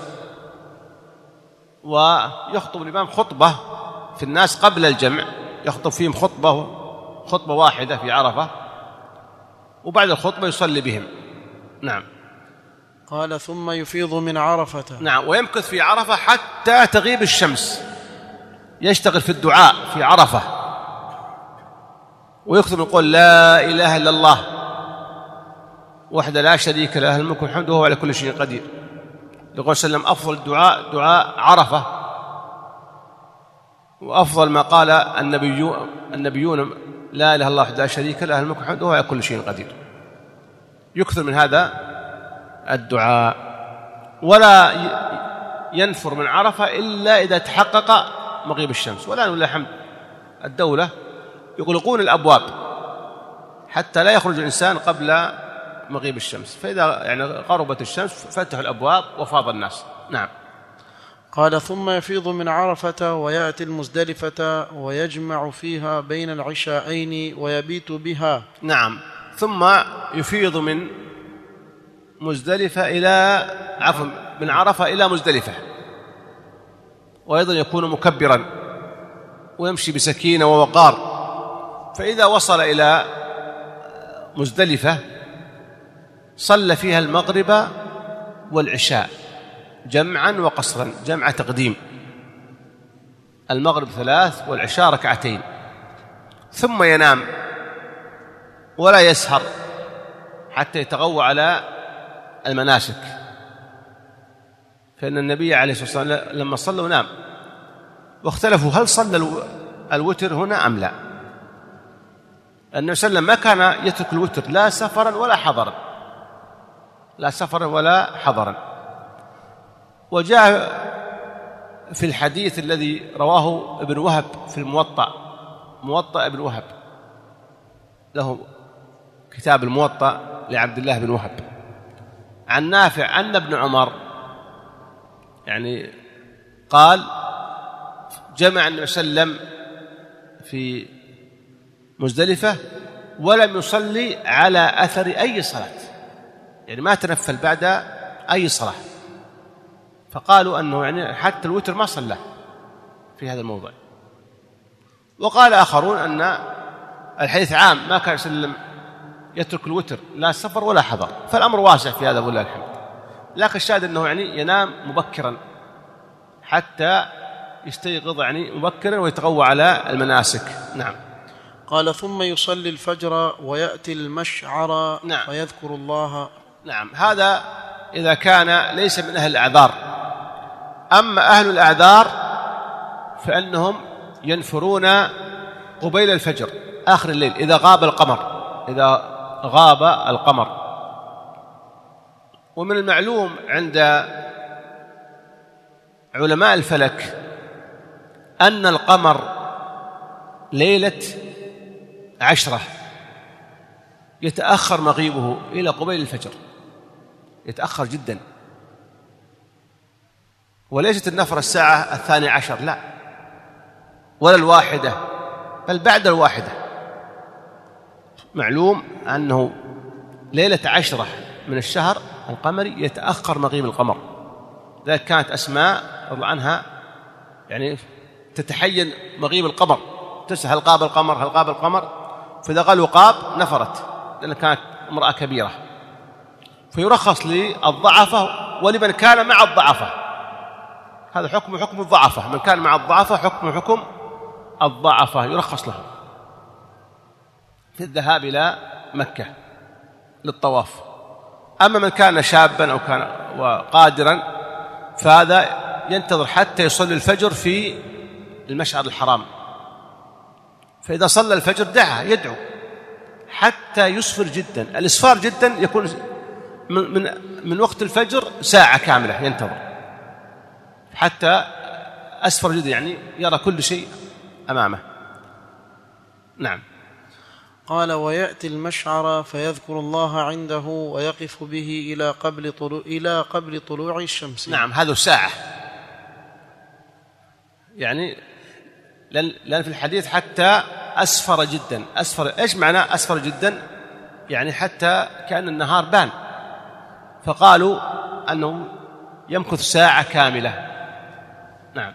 A: ويخطب الإمام خطبة في الناس قبل الجمع، يخطب فيهم خطبة خطبة واحدة في عرفة، وبعد الخطبة يصلي بهم. نعم.
B: قال ثم يفيض من عرفة.
A: نعم ويمكث في عرفة حتى تغيب الشمس، يشتغل في الدعاء في عرفة ويكثر من يقول لا إله إلا الله وحده لا شريك له الملك والحمد وهو على كل شيء قدير. يقول صلى الله عليه وسلم أفضل الدعاء دعاء عرفة، وأفضل ما قال النبيون النبيون لا إله إلا الله وحده لا شريك له الملك والحمد وهو على كل شيء قدير. يكثر من هذا الدعاء، ولا ينفر من عرفة إلا إذا تحقق مغيب الشمس. ولا ولله الحمد الدولة يغلقون الأبواب حتى لا يخرج الإنسان قبل مغيب الشمس، فإذا يعني غربت الشمس فتحوا الأبواب وفاض الناس. نعم.
B: قال ثم يفيض من عرفة ويأتي المزدلفة ويجمع فيها بين العشاءين ويبيت بها.
A: نعم. ثم يفيض من مزدلفة إلى عفوا من عرفة إلى مزدلفة، وأيضا يكون مكبرا ويمشي بسكينة ووقار. فإذا وصل إلى مزدلفة صلى فيها المغرب والعشاء جمعا وقصرا، جمع تقديم، المغرب ثلاث والعشاء ركعتين، ثم ينام ولا يسهر حتى يتغوى على المناسك، فإن النبي عليه الصلاة والسلام لما صلوا نام، واختلفوا هل صلى الوتر هنا أم لا. النبي صلى الله عليه وسلم ما كان يترك الوتر لا سفرا ولا حضرا، لا سفرا ولا حضرا. وجاء في الحديث الذي رواه ابن وهب في الموطأ، موطأ ابن وهب، له كتاب الموطأ لعبد الله بن وهب، عن نافع أن ابن عمر يعني قال جمع النبي صلى الله عليه وسلم في مزدلفة ولم يصلي على أثر أي صلاة، يعني ما تنفل بعد أي صلاة، فقالوا أنه يعني حتى الوتر ما صلى في هذا الموضع. وقال آخرون أن الحديث عام، ما كان يسلم يترك الوتر لا سفر ولا حضر، فالأمر واسع في هذا والله الحمد. لكن الشاهد أنه يعني ينام مبكرا حتى يستيقظ يعني مبكرا ويتغوى على المناسك. نعم.
B: قال ثم يصلي الفجر ويأتي المشعر.
A: نعم.
B: ويذكر الله.
A: نعم. هذا إذا كان ليس من أهل الأعذار. أما أهل الأعذار فإنهم ينفرون قبيل الفجر آخر الليل إذا غاب القمر، إذا غاب القمر. ومن المعلوم عند علماء الفلك أن القمر ليلة عشرة يتأخر مغيبه إلى قبيل الفجر، يتأخر جدا، وليست النفر الساعة الثانية عشر لا، ولا الواحدة، بل بعد الواحدة. معلوم أنه ليلة عشرة من الشهر القمري يتأخر مغيب القمر. ذلك كانت أسماء رضي الله عنها يعني تتحين مغيب القمر، تسأل هل غاب القمر هل غاب القمر، فإذا قالوا غاب نفرت، لأن كانت امرأة كبيرة. فيرخص للضعفة ولمن كان مع الضعفة، هذا حكم حكم الضعفة، من كان مع الضعفة حكم حكم الضعفة، يرخص له في الذهاب إلى مكة للطواف. أما من كان شابا أو كان وقادرا فهذا ينتظر حتى يصلي الفجر في المشعر الحرام، فإذا صلى الفجر دعا يدعو حتى يسفر جدا. الإسفار جدا يكون من, من, من وقت الفجر ساعة كاملة ينتظر حتى أسفر جدا، يعني يرى كل شيء أمامه. نعم.
B: قال: ويأتي المشعر فيذكر الله عنده ويقف به إلى قبل طلوع, إلى قبل طلوع الشمس.
A: نعم، هذا ساعة، يعني لأن في الحديث حتى أسفر جدا. أسفر إيش معنى أسفر جدا؟ يعني حتى كأن النهار بان، فقالوا أنه يمكث ساعة كاملة. نعم.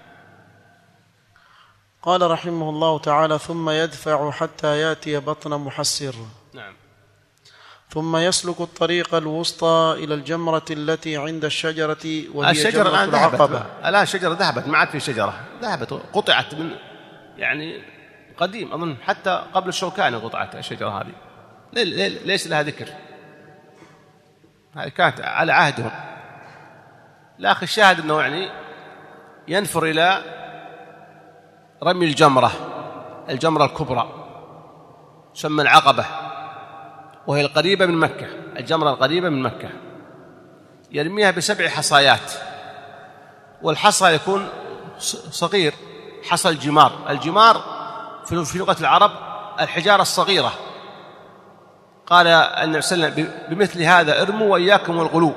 B: قال رحمه الله تعالى: ثم يدفع حتى يأتي بطن محسر.
A: نعم.
B: ثم يسلك الطريق الوسطى إلى الجمرة التي عند الشجرة، وهي
A: الشجرة
B: جمرة العقبة.
A: الآن الشجرة ذهبت، ما عاد في شجرة، ذهبت، قطعت من يعني قديم، أظن حتى قبل الشوكاني قطعت الشجرة هذه، ليس لها ذكر، هذه كانت على عهدهم. لكن الشاهد أنه يعني ينفر إلى رمي الجمرة، الجمرة الكبرى تسمى العقبة، وهي القريبة من مكة، الجمرة القريبة من مكة، يرميها بسبع حصايات، والحصى يكون صغير، حصى الجمار. الجمار في لغة العرب الحجارة الصغيرة. قال النبي صلى الله عليه وسلم: بمثل هذا ارموا وإياكم والغلو.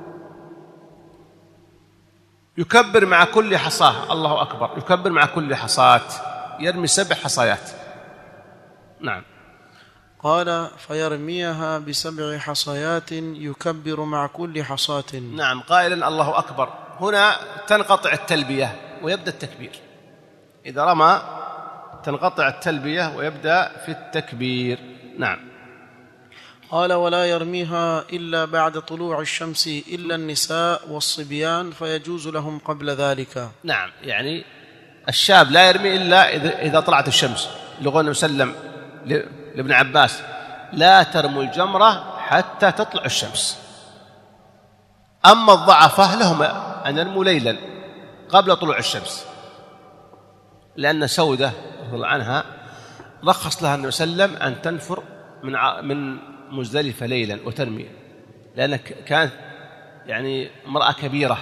A: يكبر مع كل حصاه، الله أكبر، يكبر مع كل حصاة، يرمي سبع حصايات. نعم.
B: قال: فيرميها بسبع حصيات يكبر مع كل حصاة.
A: نعم، قائلا الله أكبر. هنا تنقطع التلبية ويبدأ التكبير. إذا رمى تنقطع التلبية ويبدأ في التكبير. نعم.
B: قال: ولا يرميها إلا بعد طلوع الشمس إلا النساء والصبيان، فيجوز لهم قبل ذلك.
A: نعم، يعني الشاب لا يرمي إلا إذا طلعت الشمس. لقول النبي صلى الله عليه وسلم لابن عباس: لا ترموا الجمرة حتى تطلع الشمس. أما الضعفة لهم أن يرموا ليلا قبل طلوع الشمس، لأن سودة رضي الله عنها رخص لها النبي صلى الله عليه وسلم أن تنفر من من مزدلفة ليلا وترمي، لأنها كانت يعني امرأة كبيرة،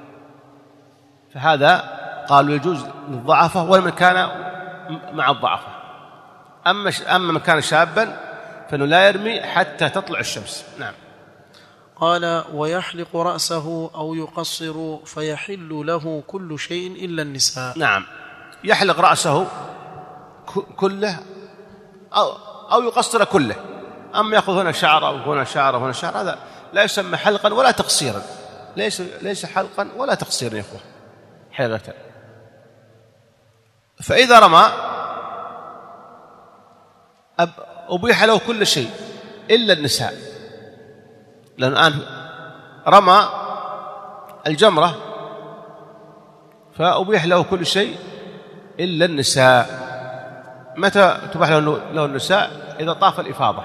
A: فهذا قالوا يجوز للضعفة ولمن كان مع الضعفة. أما أما من كان شابا فإنه لا يرمي حتى تطلع الشمس. نعم.
B: قال: ويحلق رأسه أو يقصر فيحل له كل شيء إلا النساء.
A: نعم، يحلق رأسه كله أو أو يقصر كله. أما يأخذ هنا شعر أو هنا شعر وهنا شعر، هذا لا يسمى حلقا ولا تقصيرا، ليس ليس حلقا ولا تقصيرا يا إخوة، حلقة. فإذا رمى أبيح له كل شيء إلا النساء، لأن الآن رمى الجمرة فأبيح له كل شيء إلا النساء. متى تباح له النساء؟ إذا طاف الإفاضة.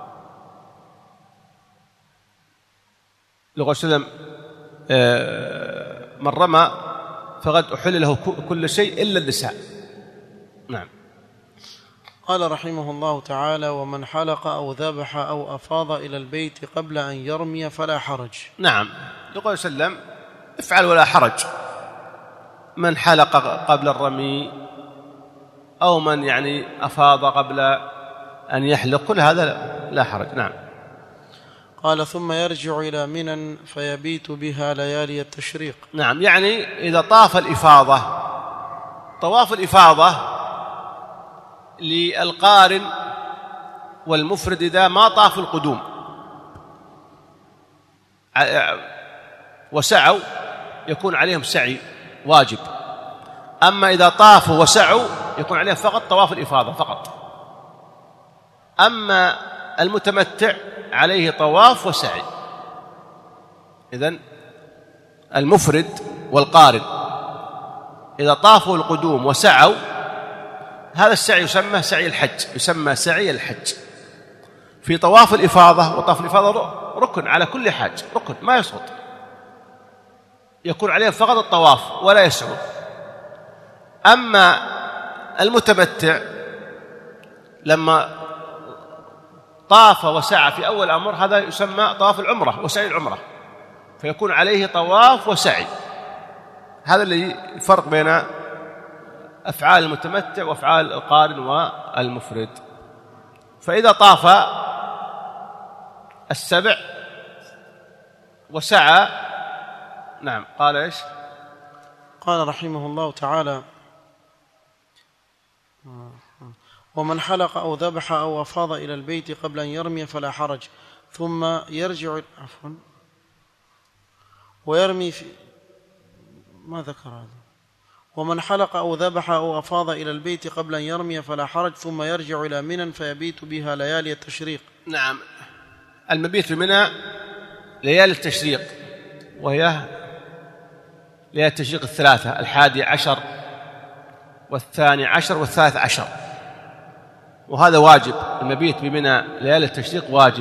A: لقول صلى الله عليه وسلم: من رمى فقد أحل له كل شيء إلا النساء. نعم.
B: قال رحمه الله تعالى: ومن حلق أو ذبح أو أفاض إلى البيت قبل أن يرمي فلا حرج.
A: نعم، يقول صلى الله عليه وسلم: افعل ولا حرج. من حلق قبل الرمي أو من يعني أفاض قبل أن يحلق، كل هذا لا حرج. نعم.
B: قال: ثم يرجع إلى منى فيبيت بها ليالي التشريق.
A: نعم، يعني إذا طاف الإفاضة، طواف الإفاضة للقارن والمفرد إذا ما طاف القدوم وسعوا يكون عليهم سعي واجب. أما إذا طافوا وسعوا يكون عليهم فقط طواف الإفاضة فقط. أما المتمتع عليه طواف وسعي. إذن المفرد والقارن إذا طافوا القدوم وسعوا، هذا السعي يسمى سعي الحج، يسمى سعي الحج. في طواف الإفاضة، وطواف الإفاضة ركن على كل حاج، ركن ما يسقط، يكون عليهم فقط الطواف ولا يسعون. أما المتمتع لما طاف وسعى في أول أمر، هذا يسمى طواف العمرة وسعي العمرة، فيكون عليه طواف وسعي. هذا اللي الفرق بين أفعال المتمتع وأفعال القارن والمفرد. فإذا طاف السبع وسعى، نعم، قال إيش؟
B: قال رحمه الله تعالى: ومن حلق أو ذبح أو أفاض إلى البيت قبل أن يرمي فلا حرج، ثم يرجع عفوا ويرمي في ما ذكر هذا ومن حلق أو ذبح أو أفاض إلى البيت قبل أن يرمي فلا حرج، ثم يرجع إلى منى فيبيت بها ليالي التشريق.
A: نعم، المبيت بمنى ليالي التشريق، وهي ليالي التشريق الثلاثة: الحادي عشر والثاني عشر والثالث عشر، وهذا واجب. المبيت بمنى ليالي التشريق واجب.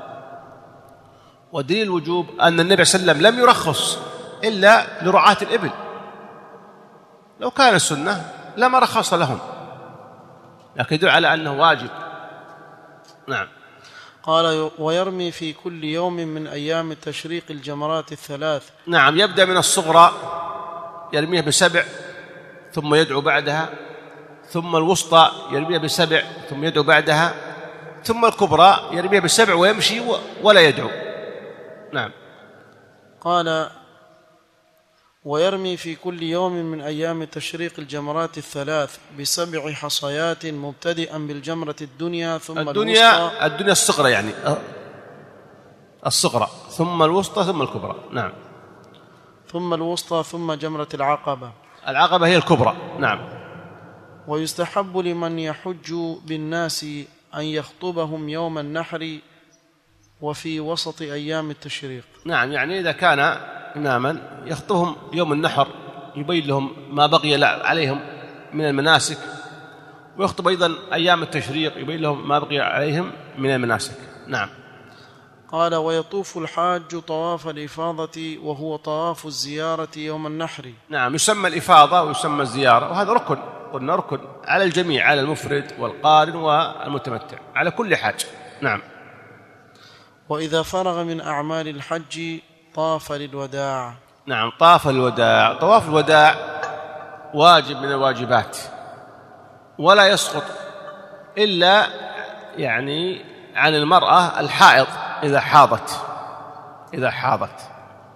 A: ودليل الوجوب أن النبي صلى الله عليه وسلم لم يرخص إلا لرعاة الإبل، لو كان السنة لما رخص لهم، لكن يدل على أنه واجب. نعم.
B: قال: ويرمي في كل يوم من أيام التشريق الجمرات الثلاث.
A: نعم، يبدأ من الصغرى يرميها بسبع ثم يدعو بعدها، ثم الوسطى يرميها بسبع ثم يدعو بعدها، ثم الكبرى يرميها بسبع ويمشي ولا يدعو. نعم.
B: قال: ويرمي في كل يوم من أيام التشريق الجمرات الثلاث بسبع حصيات مبتدئا بالجمرة الدنيا ثم
A: الدنيا
B: الوسطى
A: الدنيا الصغرى، يعني الصغرى ثم الوسطى ثم الكبرى. نعم.
B: ثم الوسطى ثم جمرة العقبة.
A: العقبة هي الكبرى. نعم.
B: ويستحب لمن يحج بالناس أن يخطبهم يوم النحر وفي وسط أيام التشريق.
A: نعم، يعني إذا كان إماما يخطبهم يوم النحر يبين لهم ما بقي عليهم من المناسك، ويخطب أيضا أيام التشريق يبين لهم ما بقي عليهم من المناسك. نعم.
B: قال: ويطوف الحاج طواف الإفاضة وهو طواف الزيارة يوم النحر.
A: نعم، يسمى الإفاضة ويسمى الزيارة، وهذا ركن، قلنا ركن على الجميع، على المفرد والقارن والمتمتع، على كل حاج. نعم.
B: وإذا فرغ من أعمال الحج طاف للوداع.
A: نعم، طاف الوداع. طواف الوداع واجب من الواجبات، ولا يسقط إلا يعني عن المرأة الحائض إذا حاضت إذا حاضت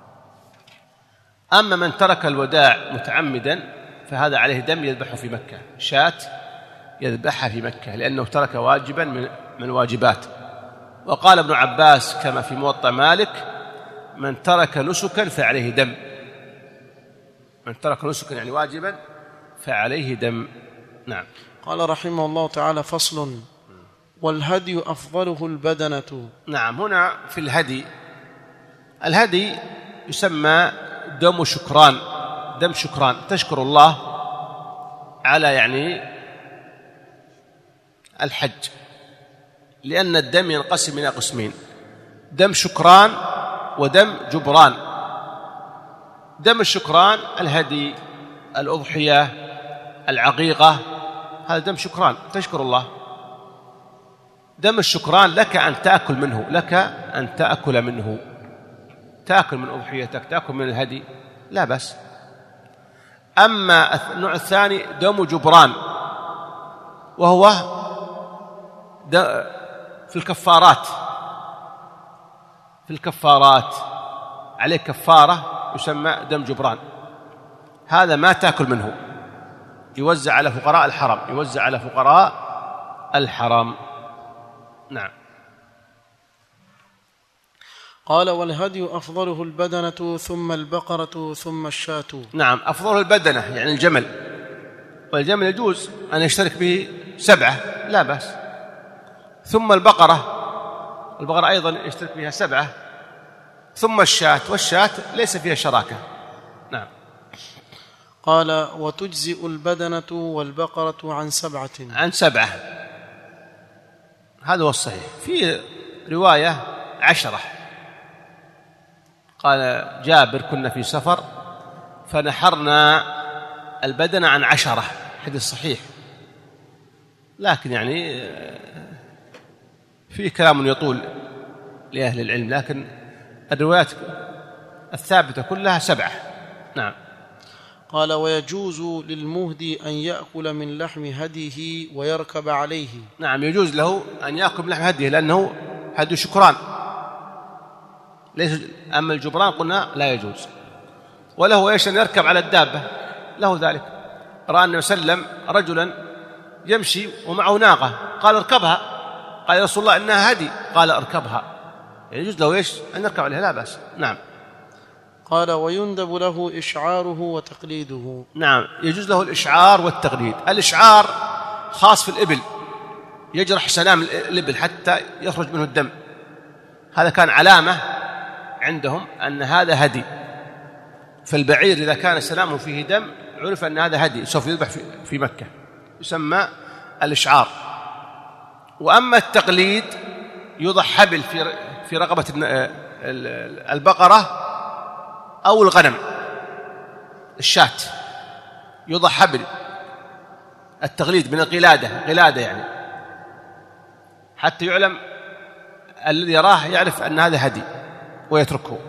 A: أما من ترك الوداع متعمدا فهذا عليه دم يذبحه في مكة، شاة يذبحها في مكة، لأنه ترك واجبا من الواجبات. وقال ابن عباس كما في موطأ مالك: من ترك نسكا فعليه دم. من ترك نسكا يعني واجبا فعليه دم. نعم.
B: قال رحمه الله تعالى: فصل: والهدي أفضله البدنة.
A: نعم، هنا في الهدي، الهدي يسمى دم شكران، دم شكران، تشكر الله على يعني الحج، لأن الدم ينقسم إلى قسمين: دم شكران ودم جبران. دم الشكران الهدي، الأضحية، العقيقة، هذا دم شكران، تشكر الله. دم الشكران لك أن تأكل منه، لك أن تأكل منه، تأكل من أضحيتك، تأكل من الهدي، لا بس. أما النوع الثاني دم جبران، وهو في الكفارات، في الكفارات عليه كفارة يسمى دم جبران، هذا ما تأكل منه، يوزع على فقراء الحرم، يوزع على فقراء الحرم. نعم.
B: قال: والهدي أفضله البدنة ثم البقرة ثم الشاة.
A: نعم، أفضله البدنة يعني الجمل، والجمل يجوز أن يشترك به سبعة لا بأس، ثم البقرة، البقرة أيضا يشترك بها سبعة، ثم الشاة، والشاة ليس فيها شراكة. نعم.
B: قال: وتجزئ البدنة والبقرة عن سبعة.
A: عن سبعة، هذا هو الصحيح. في رواية عشرة، قال جابر: كنا في سفر فنحرنا البدن عن عشرة، حديث صحيح، لكن يعني في كلام يطول لأهل العلم، لكن الروايات الثابتة كلها سبعة. نعم.
B: قال ويجوز للمهدي أن يأكل من لحم هديه ويركب عليه.
A: نعم يجوز له أن يأكل من لحم هديه لأنه هدي شكران ليس. أما الجبران قلنا لا يجوز. وله إيش أن يركب على الدابة، له ذلك. رأى النبي صلى الله عليه وسلم رجلا يمشي ومعه ناقة، قال اركبها، قال يا رسول الله إنها هدي، قال اركبها. يجوز له إيش أن يركب عليها لا بأس. نعم.
B: قال ويندب له إشعاره وتقليده.
A: نعم يجوز له الإشعار والتقليد. الإشعار خاص في الإبل، يجرح سنام الإبل حتى يخرج منه الدم، هذا كان علامة عندهم أن هذا هدي. فالبعير إذا كان سنامه فيه دم عرف أن هذا هدي سوف يذبح في مكة، يسمى الإشعار. وأما التقليد يوضع حبل في في رقبة البقرة أو الغنم، الشاة يوضع حبل، التقليد من القلادة، قلادة يعني، حتى يعلم الذي يراه يعرف أن هذا هدي ويتركه.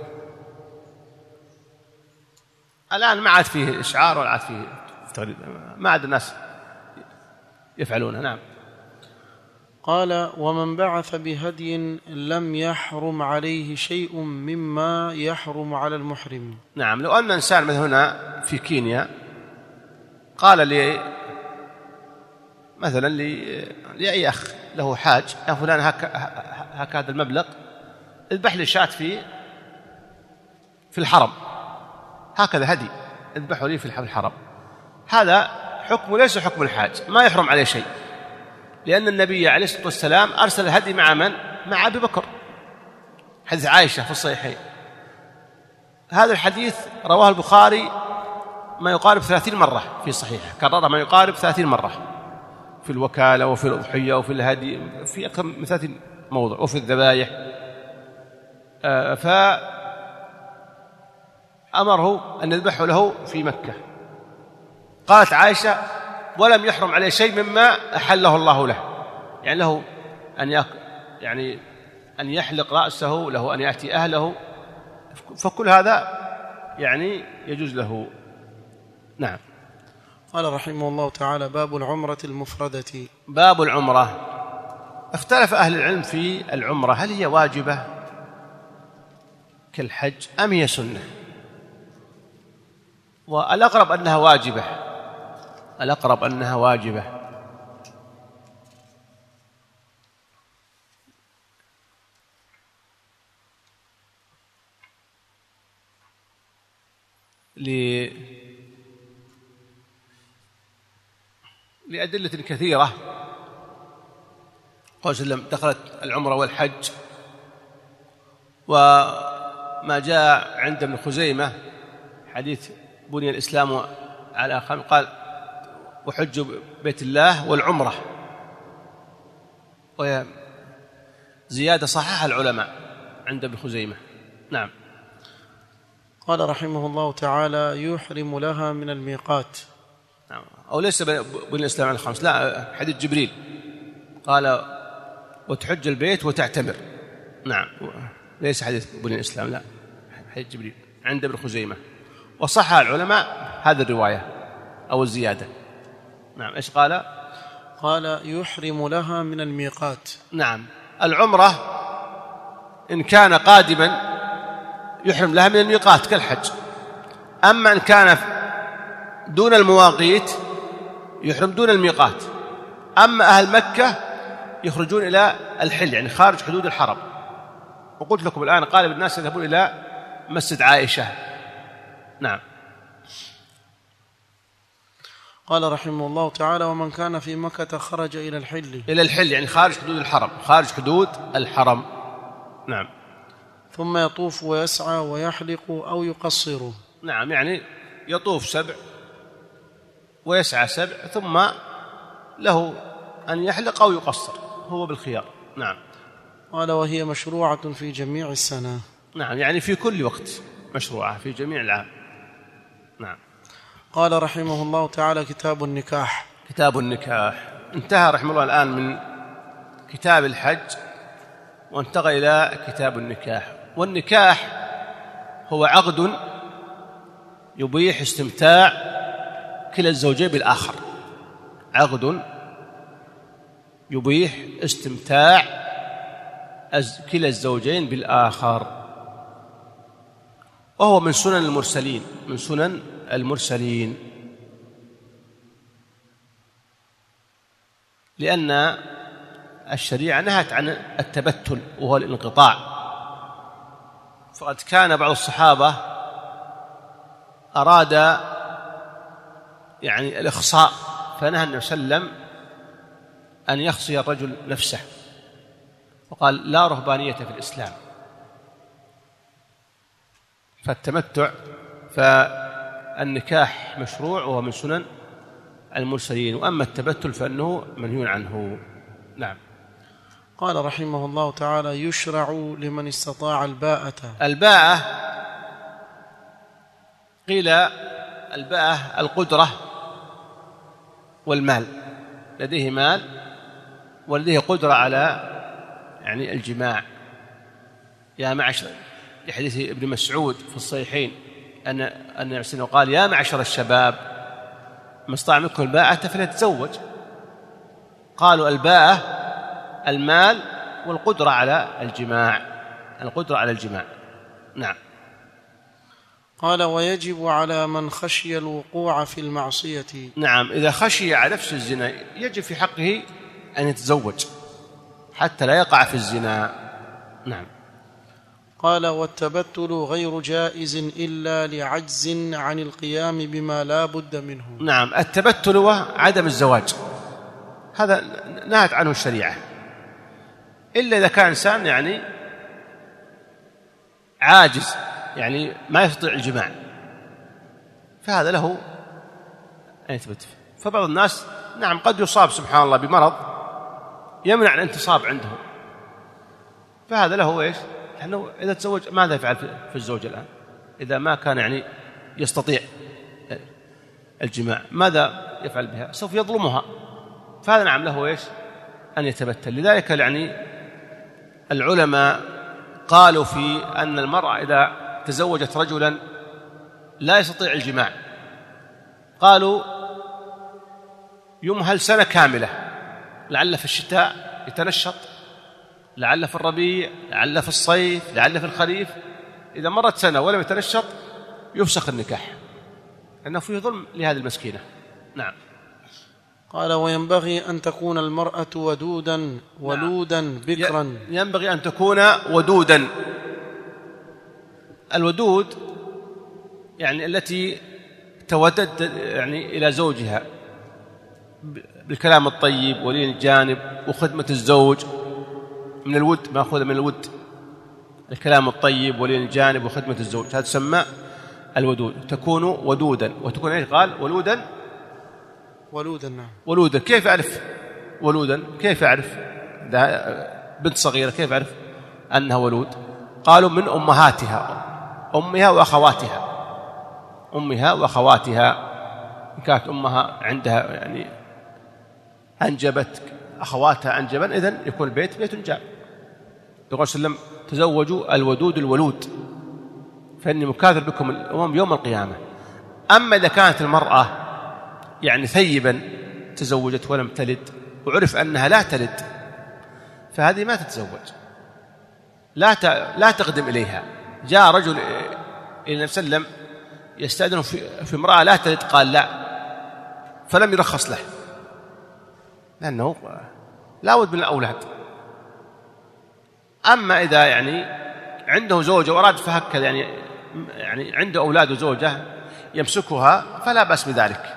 A: الآن ما عاد فيه إشعار ولا عاد فيه تقليد، ما عاد الناس يفعلونه. نعم.
B: قال ومن بعث بهدي لم يحرم عليه شيء مما يحرم على المحرم.
A: نعم. لو أن إنسان مثل هنا في كينيا قال لي مثلا لي لأي أخ له حاج، يا فلان هك هك هذا المبلغ اذبح لي شاة في في الحرم، هكذا هدي اذبحوا لي في الحرم، هذا حكمه ليس حكم الحاج، ما يحرم عليه شيء، لأن النبي عليه الصلاة والسلام أرسل الهدي مع من؟ مع أبي بكر، حديث عائشة في الصحيحين. هذا الحديث رواه البخاري ما يقارب ثلاثين مرة في صحيحه، كرره ما يقارب ثلاثين مرة في الوكالة وفي الأضحية وفي الهدي، في أكثر من ثلاثين موضع، وفي الذبائح. آه فأمره أن يذبحه له في مكة. قالت عائشة ولم يحرم عليه شيء مما أحله الله له، يعني له أن يك يعني أن يحلق رأسه، له أن يأتي أهله، فكل هذا يعني يجوز له. نعم.
B: قال رحمه الله تعالى باب العمرة المفردة.
A: باب العمرة. اختلف أهل العلم في العمرة، هل هي واجبة كالحج أم هي سنة؟ والأقرب أنها واجبة، الأقرب أنها واجبة. ل... لأدلة كثيرة. قال صلى الله عليه وسلم دخلت العمرة والحج، وما جاء عند ابن خزيمة حديث بني الإسلام على خمس، قال وحج بيت الله والعمرة، وهي زيادة صححها العلماء عند ابن خزيمة. نعم.
B: قال رحمه الله تعالى يحرم لها من الميقات.
A: نعم. أو ليس بني الإسلام على الخمس، لا، حديث جبريل قال وتحج البيت وتعتمر. نعم، ليس حديث بني الإسلام، لا، حديث جبريل عند ابن خزيمة، وصح العلماء هذه الرواية أو الزيادة. نعم. إيش قال؟
B: قال يحرم لها من الميقات.
A: نعم. العمرة إن كان قادما يحرم لها من الميقات كالحج، أما إن كان دون المواقيت يحرم دون الميقات. أما أهل مكة يخرجون إلى الحل، يعني خارج حدود الحرم. وقلت لكم الآن غالب الناس يذهبون إلى مسجد عائشة. نعم.
B: قال رحمه الله تعالى ومن كان في مكة خرج إلى الحل.
A: إلى الحل يعني خارج حدود الحرم، خارج حدود الحرم. نعم.
B: ثم يطوف ويسعى ويحلق أو يقصر.
A: نعم، يعني يطوف سبع ويسعى سبع، ثم له أن يحلق أو يقصر، هو بالخيار. نعم.
B: قال وهي مشروعة في جميع السنة.
A: نعم، يعني في كل وقت مشروعة في جميع العام. نعم.
B: قال رحمه الله تعالى كتاب النكاح.
A: كتاب النكاح. انتهى رحمه الله الآن من كتاب الحج وانتقل إلى كتاب النكاح. والنكاح هو عقد يبيح استمتاع كلا الزوجين بالآخر، عقد يبيح استمتاع كلا الزوجين بالآخر، وهو من سنن المرسلين من سنن المرسلين لأن الشريعة نهت عن التبتل وهو الانقطاع. فقد كان بعض الصحابة أراد يعني الإخصاء، فنهى النبي صلى الله عليه وسلم أن يخصي الرجل نفسه، وقال لا رهبانية في الإسلام. فالتمتع فالنكاح مشروع وهو من سنن المرسلين، وأما التبتل فإنه منهي عنه. نعم.
B: قال رحمه الله تعالى: يشرع لمن استطاع الباءة.
A: الباءة قيل الباءة القدرة والمال، لديه مال ولديه قدرة على يعني الجماع. يا معشر، لحديث ابن مسعود في الصحيحين أن أن النبي قال: يا معشر الشباب ما استطاع منكم الباءة فليتزوج. قالوا الباءة المال والقدرة على الجماع، القدرة على الجماع. نعم.
B: قال: ويجب على من خشي الوقوع في المعصية.
A: نعم، إذا خشي على نفس الزنا يجب في حقه أن يتزوج حتى لا يقع في الزنا. نعم.
B: قال: والتبتل غير جائز إلا لعجز عن القيام بما لا بد منه.
A: نعم، التبتل هو عدم الزواج، هذا نهت عنه الشريعة، إلا إذا كان إنسان يعني عاجز، يعني ما يستطيع الجماع، فهذا له أن يثبت. فبعض الناس نعم قد يصاب سبحان الله بمرض يمنع الانتصاب عنده، فهذا له إيش؟ لأنه إذا تزوج ماذا يفعل في الزوج الآن إذا ما كان يعني يستطيع الجماع؟ ماذا يفعل بها؟ سوف يظلمها، فهذا نعم له إيش؟ أن يتبتل. لذلك يعني العلماء قالوا في أن المرأة إذا تزوجت رجلا لا يستطيع الجماع قالوا يمهل سنة كاملة، لعل في الشتاء يتنشط، لعل في الربيع، لعل في الصيف، لعل في الخريف. إذا مرت سنة ولم يتنشط يفسخ النكاح، لأنه فيه ظلم لهذه المسكينة. نعم.
B: قال: وينبغي أن تكون المرأة ودودا ولودا. نعم. بكرا.
A: ينبغي أن تكون ودودا. الودود يعني التي تودد يعني إلى زوجها بالكلام الطيب ولين الجانب وخدمة الزوج، من الود مأخوذ من الود، الكلام الطيب ولين الجانب وخدمة الزوج، هذا تسمى الودود. تكون ودودا، وتكون ايش قال؟ ولودا.
B: ولودا. نعم.
A: ولودا. كيف أعرف ولودا؟ كيف أعرف بنت صغيرة كيف أعرف أنها ولود؟ قالوا من أمهاتها، أمها وأخواتها، أمها وأخواتها. إن كانت أمها عندها يعني أنجبت أخواتها أنجبا، إذن يكون البيت بيت جاب. يقول صلى الله عليه وسلم: تزوجوا الودود الولود فإني مكاثر بكم الأمم يوم القيامة. أما إذا كانت المرأة يعني ثيبا تزوجت ولم تلد وعرف أنها لا تلد، فهذه ما تتزوج، لا لا تقدم إليها. جاء رجل إلى النبي صلى الله عليه وسلم يستأذن في, في امرأة لا تلد، قال لا، فلم يرخص له، لأنه لا بد من الأولاد. أما إذا يعني عنده زوجة وأراد فهكذا يعني يعني عنده أولاد وزوجة يمسكها فلا بأس بذلك.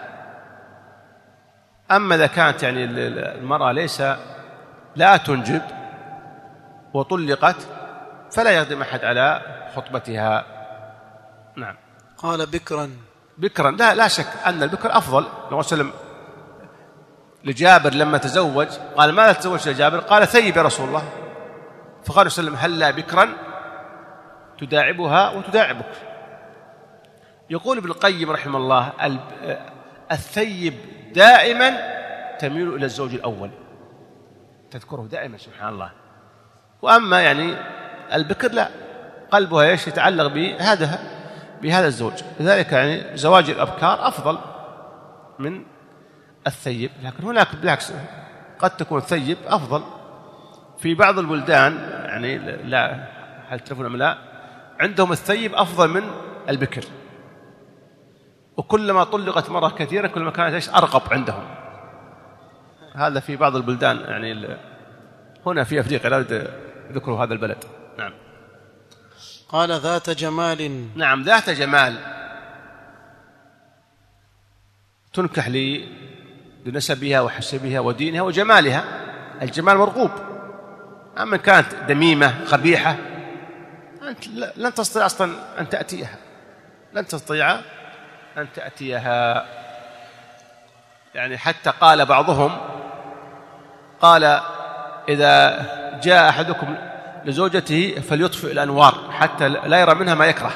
A: أما إذا كانت يعني المرأة ليس لا تنجب وطلقت فلا يقدم أحد على خطبتها. نعم.
B: قال: بكرا.
A: بكرا، لا لا شك أن البكر أفضل. النبي صلى الله عليه وسلم لجابر لما تزوج قال: ماذا تزوجت يا جابر؟ قال: ثيب يا رسول الله. فقال صلى الله عليه وسلم: هلا بكرا تداعبها وتداعبك. يقول ابن القيم رحمه الله: الثيب دائما تميل إلى الزوج الأول، تذكره دائما سبحان الله. وأما يعني البكر لا، قلبها ايش يتعلق بهذا بهذا الزوج. لذلك يعني زواج الأبكار أفضل من الثيب، لكن هناك بالعكس قد تكون ثيب أفضل. في بعض البلدان يعني لا هل تعرفون أم لا، عندهم الثيب أفضل من البكر، وكلما طلقت مرة كثيرة كلما كانت إيش أرغب عندهم. هذا في بعض البلدان، يعني هنا في أفريقيا لا أريد ذكر هذا البلد. نعم.
B: قال ذات جمال.
A: نعم، ذات جمال تنكح لي لنسبها وحسبها ودينها وجمالها. الجمال مرغوب. أما كانت دميمة قبيحة أنت لن تستطيع أصلا أن تأتيها، لن تستطيع أن تأتيها. يعني حتى قال بعضهم، قال إذا جاء أحدكم لزوجته فليطفئ الأنوار حتى لا يرى منها ما يكره.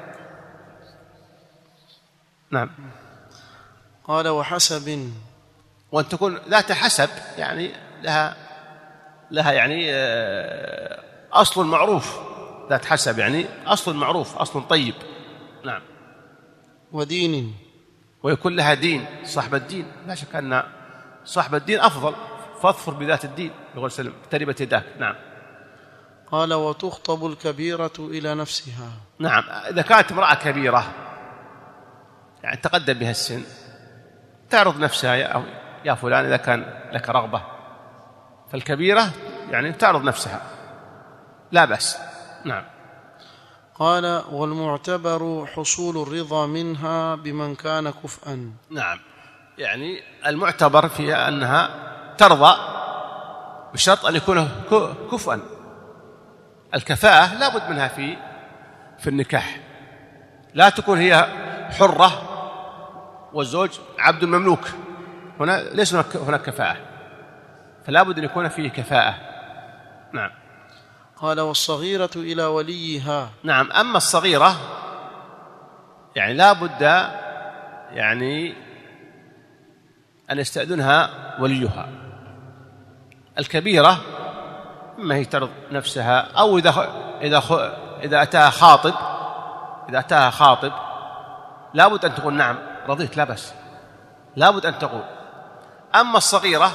A: نعم.
B: قال وحسب،
A: وأن تكون ذات حسب، يعني لها لها يعني أصل معروف. ذات حسب يعني أصل معروف، أصل طيب. نعم.
B: ودين،
A: ويكون لها دين، صاحب الدين. لا شك أن صاحب الدين أفضل، فاظفر بذات الدين يقول سلم تربت يداك. نعم.
B: قال وتخطب الكبيرة إلى نفسها.
A: نعم، إذا كانت امرأة كبيرة يعني تقدم بها السن تعرض نفسها يا, يا فلان إذا كان لك رغبة، فالكبيرة يعني تعرض نفسها لا بأس. نعم.
B: قال والمعتبر حصول الرضا منها بمن كان كفءا.
A: نعم، يعني المعتبر فيها أنها ترضى بشرط أن يكون كفءا. الكفاءة لا بد منها في في النكاح، لا تكون هي حرة والزوج عبد مملوك. هنا ليس هناك كفاءة، فلا بد أن يكون فيه كفاءة. نعم.
B: قال والصغيرة إلى وليها.
A: نعم، أما الصغيرة يعني لا بد يعني أن يستأذنها وليها. الكبيرة إما هي ترض نفسها، أو إذا إذا إذا أتاها خاطب إذا أتاها خاطب لا بد أن تقول نعم رضيت لا بأس، لا بد أن تقول. أما الصغيرة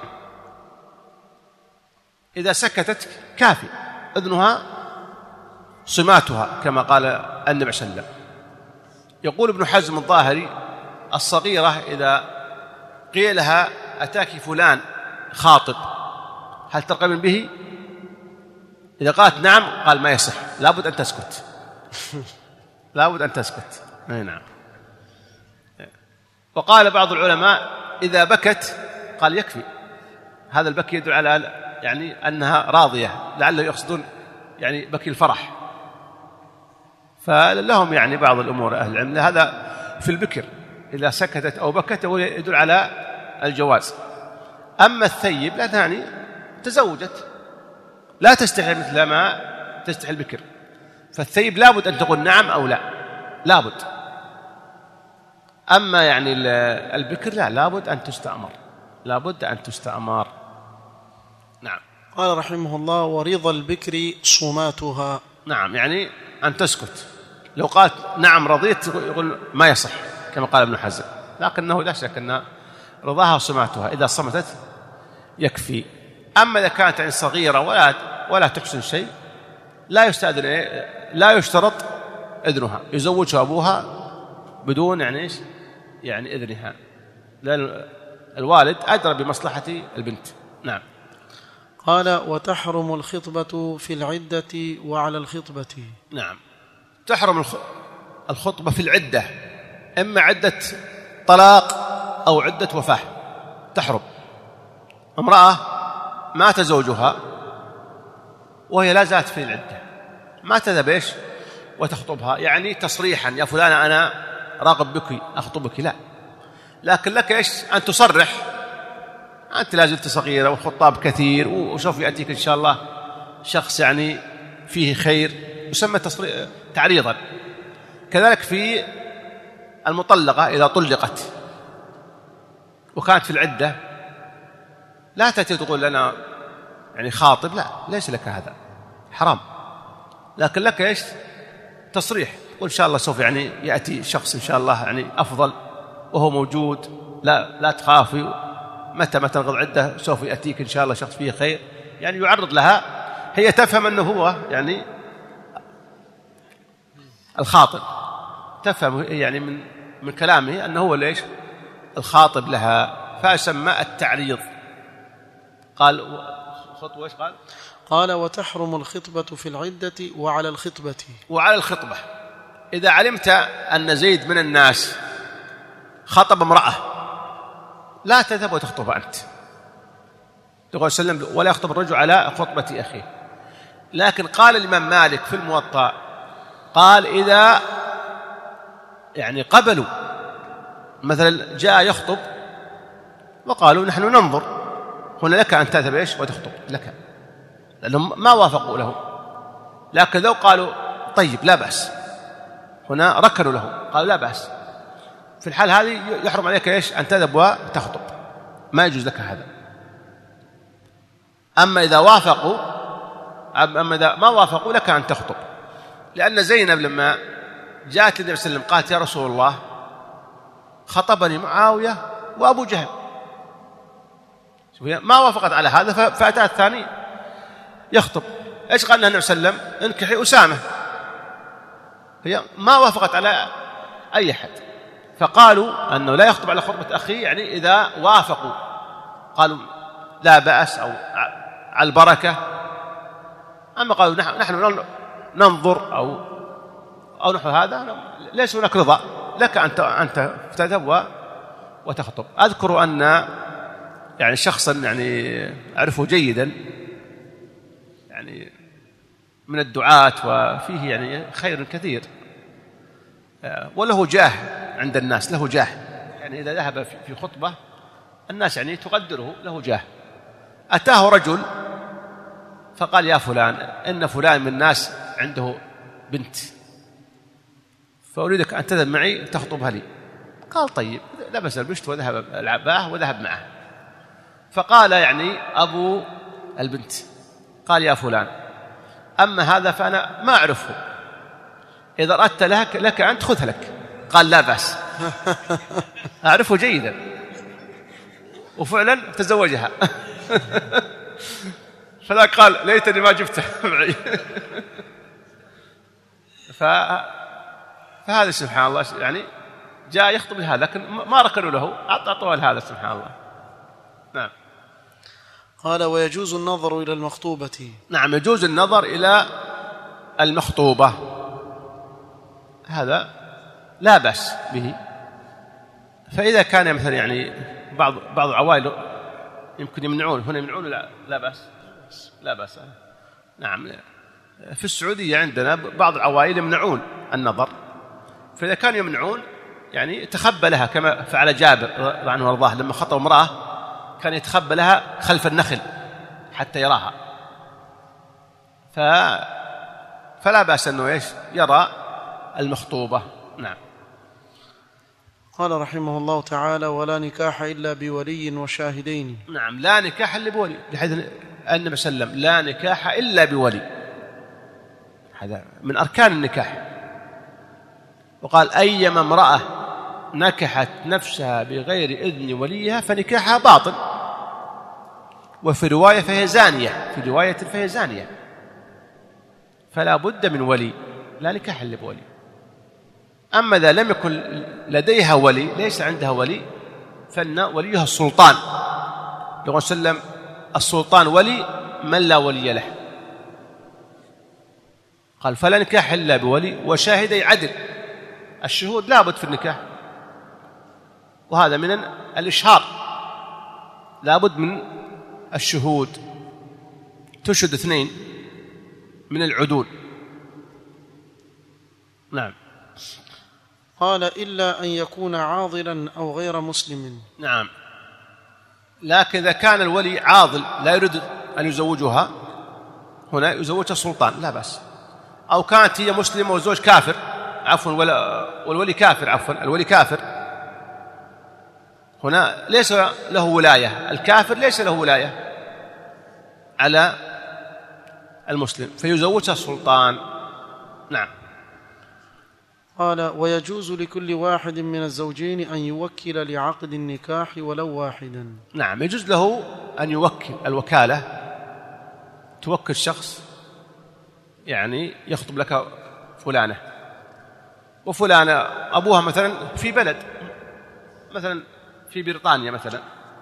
A: إذا سكتت كافي، إذنها صماتها كما قال النبي صلى الله عليه وسلم. يقول ابن حزم الظاهري الصغيرة إذا قيل لها أتاك فلان خاطب هل ترغبين به؟ إذا قالت نعم قال ما يصح، لا بد أن تسكت. لا بد أن تسكت. نعم. وقال بعض العلماء إذا بكت قال يكفي، هذا البكي يدل على يعني أنها راضية، لعله يقصدون يعني بكي الفرح. فلهم يعني بعض الأمور أهل العلم هذا في البكر، إذا سكتت أو بكت يدل على الجواز. أما الثيب لا تعني تزوجت لا تستحي مثل ما تستحي البكر، فالثيب لابد أن تقول نعم أو لا، لابد. أما يعني البكر لا، لابد أن تستأمر، لابد أن تستأمر. نعم.
B: قال رحمه الله ورضا البكر صماتها.
A: نعم، يعني أن تسكت. لو قالت نعم رضيت يقول ما يصح كما قال ابن حزم، لكنه لا شك أن رضاها صماتها، إذا صمتت يكفي. أما إذا كانت يعني صغيرة ولا ولا تحسن شيء لا يستأذن، لا يشترط إذنها، يزوجها أبوها بدون يعني إيش يعني إذنها، لأن الوالد أدرى بمصلحة البنت. نعم.
B: قال وتحرم الخطبة في العدة وعلى الخطبة.
A: نعم، تحرم الخطبة في العدة، إما عدة طلاق أو عدة وفاة تحرم. امرأة مات زوجها وهي لا زالت في العدة، ما تذهب إيش وتخطبها يعني تصريحا يا فلانة أنا راغب بك أخطبك، لا، لكن لك إيش أن تصرح أنت لا زلت صغيرة والخطاب كثير وسوف يأتيك إن شاء الله شخص يعني فيه خير، يسمى تصريح تعريضا. كذلك في المطلقة إذا طلقت وكانت في العدة لا تأتي تقول لنا يعني خاطب، لا، ليس لك هذا، حرام. لكن لك إيش تصريح وإن شاء الله سوف يعني يأتي شخص إن شاء الله يعني أفضل وهو موجود، لا لا تخافي، متى ما تنقض عدة سوف يأتيك إن شاء الله شخص فيه خير، يعني يعرض لها. هي تفهم أنه هو يعني الخاطب، تفهم يعني من من كلامه أنه هو ليش الخاطب لها، فسمى التعريض. قال خطوة إيش قال؟
B: قال وتحرم الخطبة في العدة وعلى الخطبة. وعلى
A: الخطبة إذا علمت أن زيد من الناس خطب امرأة لا تذهب وتخطب أنت، تقول سلم ولا يخطب الرجل على خطبة أخيه. لكن قال الإمام مالك في الموطأ قال إذا يعني قبلوا مثلا جاء يخطب وقالوا نحن ننظر، هنا لك أن تذهب إيش وتخطب لك، لأنهم ما وافقوا له. لكن لو قالوا طيب لا بأس، هنا ركنوا له، قالوا لا بأس، في الحال هذه يحرم عليك إيش أن تذهب وتخطب، ما يجوز لك هذا. أما إذا وافقوا أما إذا ما وافقوا لك أن تخطب، لأن زينب لما جاءت للنبي صلى الله عليه وسلم قالت يا رسول الله خطبني معاوية وأبو جهل، ما وافقت على هذا، فأتى الثاني يخطب. إيش قال لها النبي صلى الله عليه وسلم؟ انكحي أسامة، هي ما وافقت على أي أحد، فقالوا أنه لا يخطب على خطبة أخيه يعني إذا وافقوا، قالوا لا بأس أو على البركة. أما قالوا نحن ننظر أو أو نحو هذا ليس هناك رضا لك أن أنت تذهب وتخطب. أذكر أن يعني شخصا يعني أعرفه جيدا يعني من الدعاة وفيه يعني خير كثير وله جاه عند الناس، له جاه يعني إذا ذهب في خطبة الناس يعني تقدره، له جاه. أتاه رجل فقال يا فلان إن فلان من الناس عنده بنت فأريدك أن تذهب معي تخطبها لي. قال طيب، لبس البشت وذهب العباه وذهب معه. فقال يعني أبو البنت قال يا فلان أما هذا فأنا ما أعرفه، إذا أردت لك, لك أن تأخذها لك. قال لا بأس، أعرفه جيدا، وفعلا تزوجها. فلا قال ليتني ما جبته معي. فهذا سبحان الله يعني جاء يخطب لهذا لكن ما ركنوا له، أعطوا لهذا سبحان الله. نعم.
B: قال ويجوز النظر إلى المخطوبة.
A: نعم يجوز النظر إلى المخطوبة، هذا لا بأس به. فإذا كان مثلا يعني بعض بعض العوائل يمكن يمنعون، هنا يمنعون لا, لا بأس لا بأس. نعم في السعودية عندنا بعض العوائل يمنعون النظر، فإذا كانوا يمنعون يعني تخبى لها كما فعل جابر رضي الله عنه وارضاه لما خطب امرأة كان يتخبى لها خلف النخل حتى يراها، ف... فلا بأس أنه إيش يرى المخطوبة. نعم.
B: قال رحمه الله تعالى ولا نكاح إلا بولي وشاهدين.
A: نعم لا نكاح إلا بولي، بحيث النبي صلى الله عليه وسلم لا نكاح إلا بولي، هذا من أركان النكاح. وقال أيما امرأة نكحت نفسها بغير إذن وليها فنكاحها باطل، وفي رواية فهي زانية، في رواية فهي زانية، فلا بد من ولي، لا نكاح إلا بولي. أما إذا لم يكن لديها ولي، ليس عندها ولي، فإن وليها السلطان، يقول صلى الله عليه وسلم السلطان ولي من لا ولي له. قال فلا نكاح إلا بولي وشاهدي عدل، الشهود لابد في النكاح، وهذا من الإشهار، لابد من الشهود، تشهد اثنين من العدول. نعم.
B: قال إلا أن يكون عاضلا أو غير مسلم.
A: نعم، لكن إذا كان الولي عاضل لا يريد أن يزوجها، هنا يزوجها السلطان لا بأس. أو كانت هي مسلمة وزوج كافر، عفوا والولي كافر، عفوا الولي كافر، هنا ليس له ولاية، الكافر ليس له ولاية على المسلم، فيزوجها السلطان. نعم.
B: قال: ويجوز لكل واحد من الزوجين أن يوكل لعقد النكاح ولو واحدا.
A: نعم، يجوز له أن يوكل الوكالة، توكل شخص يعني يخطب لك فلانة، وفلانة أبوها مثلا في بلد مثلا في بريطانيا مثلا،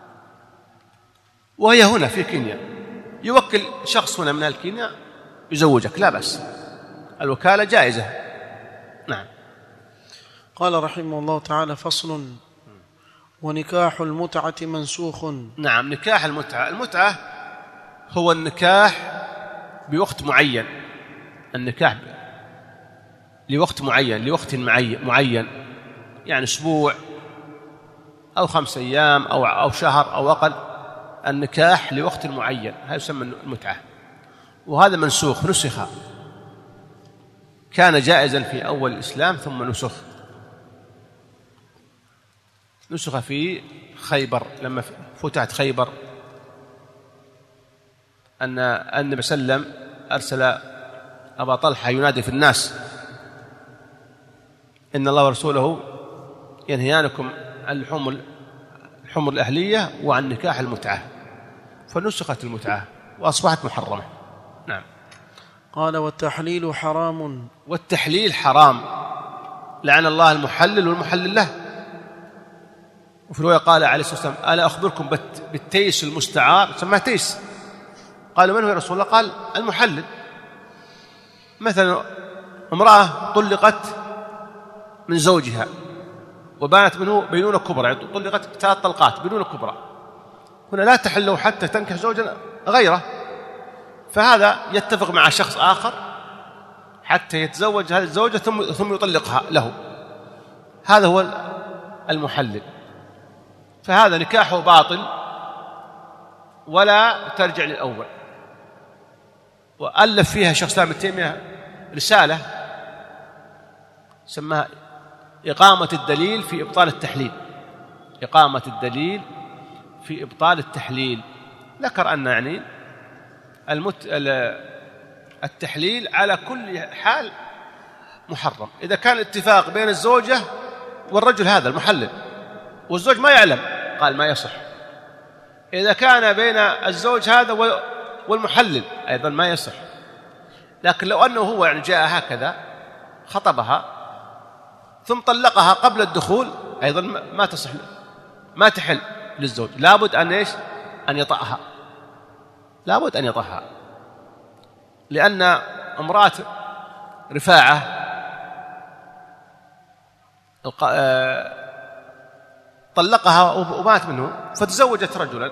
A: وهي هنا في كينيا، يوكل شخص هنا من الكينيا يزوجك، لا بأس، الوكالة جائزة. نعم.
B: قال رحمه الله تعالى: فصل: ونكاح المتعة منسوخ.
A: نعم، نكاح المتعة، المتعة هو النكاح بوقت معين، النكاح لوقت معين، لوقت معين، يعني أسبوع أو خمس أيام أو أو شهر أو أقل، النكاح لوقت معين، هذا يسمى المتعة. وهذا منسوخ، نسخ، كان جائزا في أول الإسلام ثم نسخ، نسخ في خيبر لما فتحت خيبر، أن النبي صلى الله عليه وسلم أرسل أبا طلحة ينادي في الناس: إن الله ورسوله ينهيانكم عن الحمر الحمر الأهلية وعن نكاح المتعة، فنسخت المتعة وأصبحت محرمة. نعم.
B: قال: والتحليل حرام.
A: والتحليل حرام، لعن الله المحلل والمحلل له. وفي رواية قال عليه الصلاة والسلام: ألا أخبركم بالتيس المستعار؟ سماه تيس. قالوا: من هو يا رسول الله؟ قال: المحلل. مثلا امرأة طلقت من زوجها وبانت منه بينونة كبرى، يعني طلقت ثلاث طلقات بينونة كبرى، هنا لا تحل له حتى تنكح زوجا غيره، فهذا يتفق مع شخص آخر حتى يتزوج هذه الزوجة ثم ثم يطلقها له، هذا هو المحلل. فهذا نكاحه باطل ولا ترجع للأول. وألف فيها شيخ الإسلام ابن تيمية رسالة سماها إقامة الدليل في إبطال التحليل، إقامة الدليل في إبطال التحليل. ذكر أن يعني المت... التحليل على كل حال محرم، إذا كان اتفاق بين الزوجة والرجل هذا المحلل والزوج ما يعلم قال ما يصح، إذا كان بين الزوج هذا والمحلل أيضا ما يصح. لكن لو أنه هو يعني جاء هكذا خطبها ثم طلقها قبل الدخول أيضا ما تصح، ما تحل للزوج، لابد أن إيش؟ أن يطأها، لابد أن يطأها، لأن امرأة رفاعة طلقها ومات منه فتزوجت رجلا،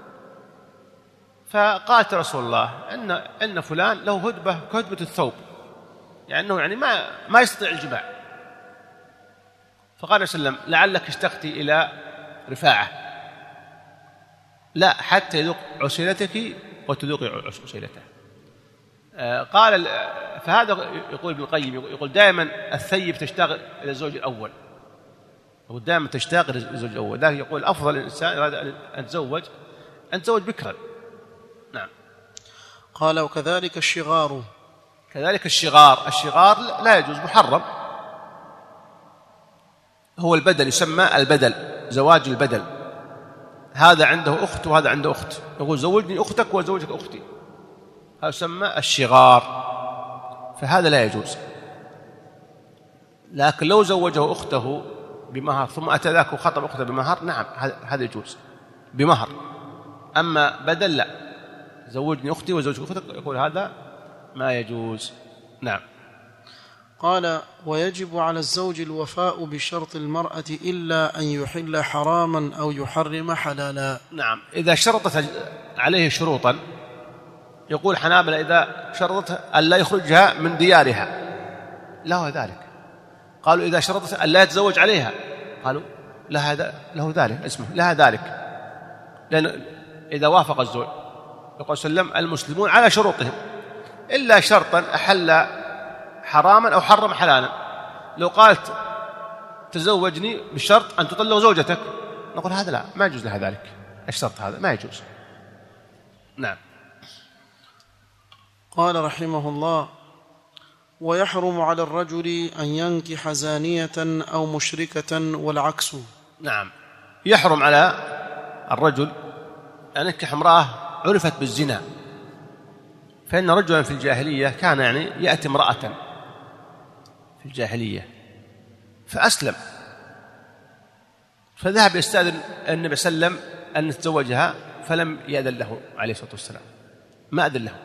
A: فقالت رسول الله إن إن فلان له هدبة كهدبة الثوب، يعني أنه يعني ما ما يستطيع الجماع. فقال صلى الله عليه وسلم: لعلك اشتقتي إلى رفاعة، لا حتى يذوق عسيلتك وتذوقي عسيلته. قال فهذا يقول ابن القيم، يقول دائما الثيب تشتاق إلى الزوج الأول، يقول دائما تشتاق إلى الزوج الأول، لكن يقول أفضل الإنسان أراد أن تزوج أن تزوج بكرا. نعم.
B: قال: وكذلك الشغار.
A: كذلك الشغار، الشغار لا يجوز، محرم، هو البدل، يسمى البدل، زواج البدل، هذا عنده أخت وهذا عنده أخت، يقول زوجني أختك وزوجك أختي، هذا يسمى الشغار، فهذا لا يجوز. لكن لو زوجه أخته بمهر ثم أتى ذاك وخطب أخته بمهر، نعم هذا يجوز بمهر. أما بدل لا، زوجني أختي وزوجك أختك، يقول هذا ما يجوز. نعم.
B: قال: ويجب على الزوج الوفاء بشرط المرأة إلا أن يحل حراما أو يحرم حلالا.
A: نعم، إذا شرطت عليه شروطا، يقول حنابلة إذا شرطت أن لا يخرجها من ديارها له ذلك، قالوا إذا شرطت أن لا يتزوج عليها قالوا لها له ذلك، اسمه لها ذلك، لأن إذا وافق الزوج يقول صلى الله عليه وسلم: المسلمون على شروطهم إلا شرطا أحل حراما أو حرم حلالا. لو قالت تزوجني بشرط أن تطلق زوجتك، نقول هذا لا، ما يجوز لها ذلك، الشرط هذا ما يجوز. نعم.
B: قال رحمه الله: ويحرم على الرجل أن ينكح زانية أو مشركة والعكس.
A: نعم، يحرم على الرجل أن ينكح امرأة عرفت بالزنا، فإن رجلا في الجاهلية كان يعني يأتي امرأة في الجاهلية فأسلم، فذهب يستأذن النبي صلى الله عليه وسلم أن يتزوجها، فلم يأذن له عليه الصلاة والسلام، ما أذن له،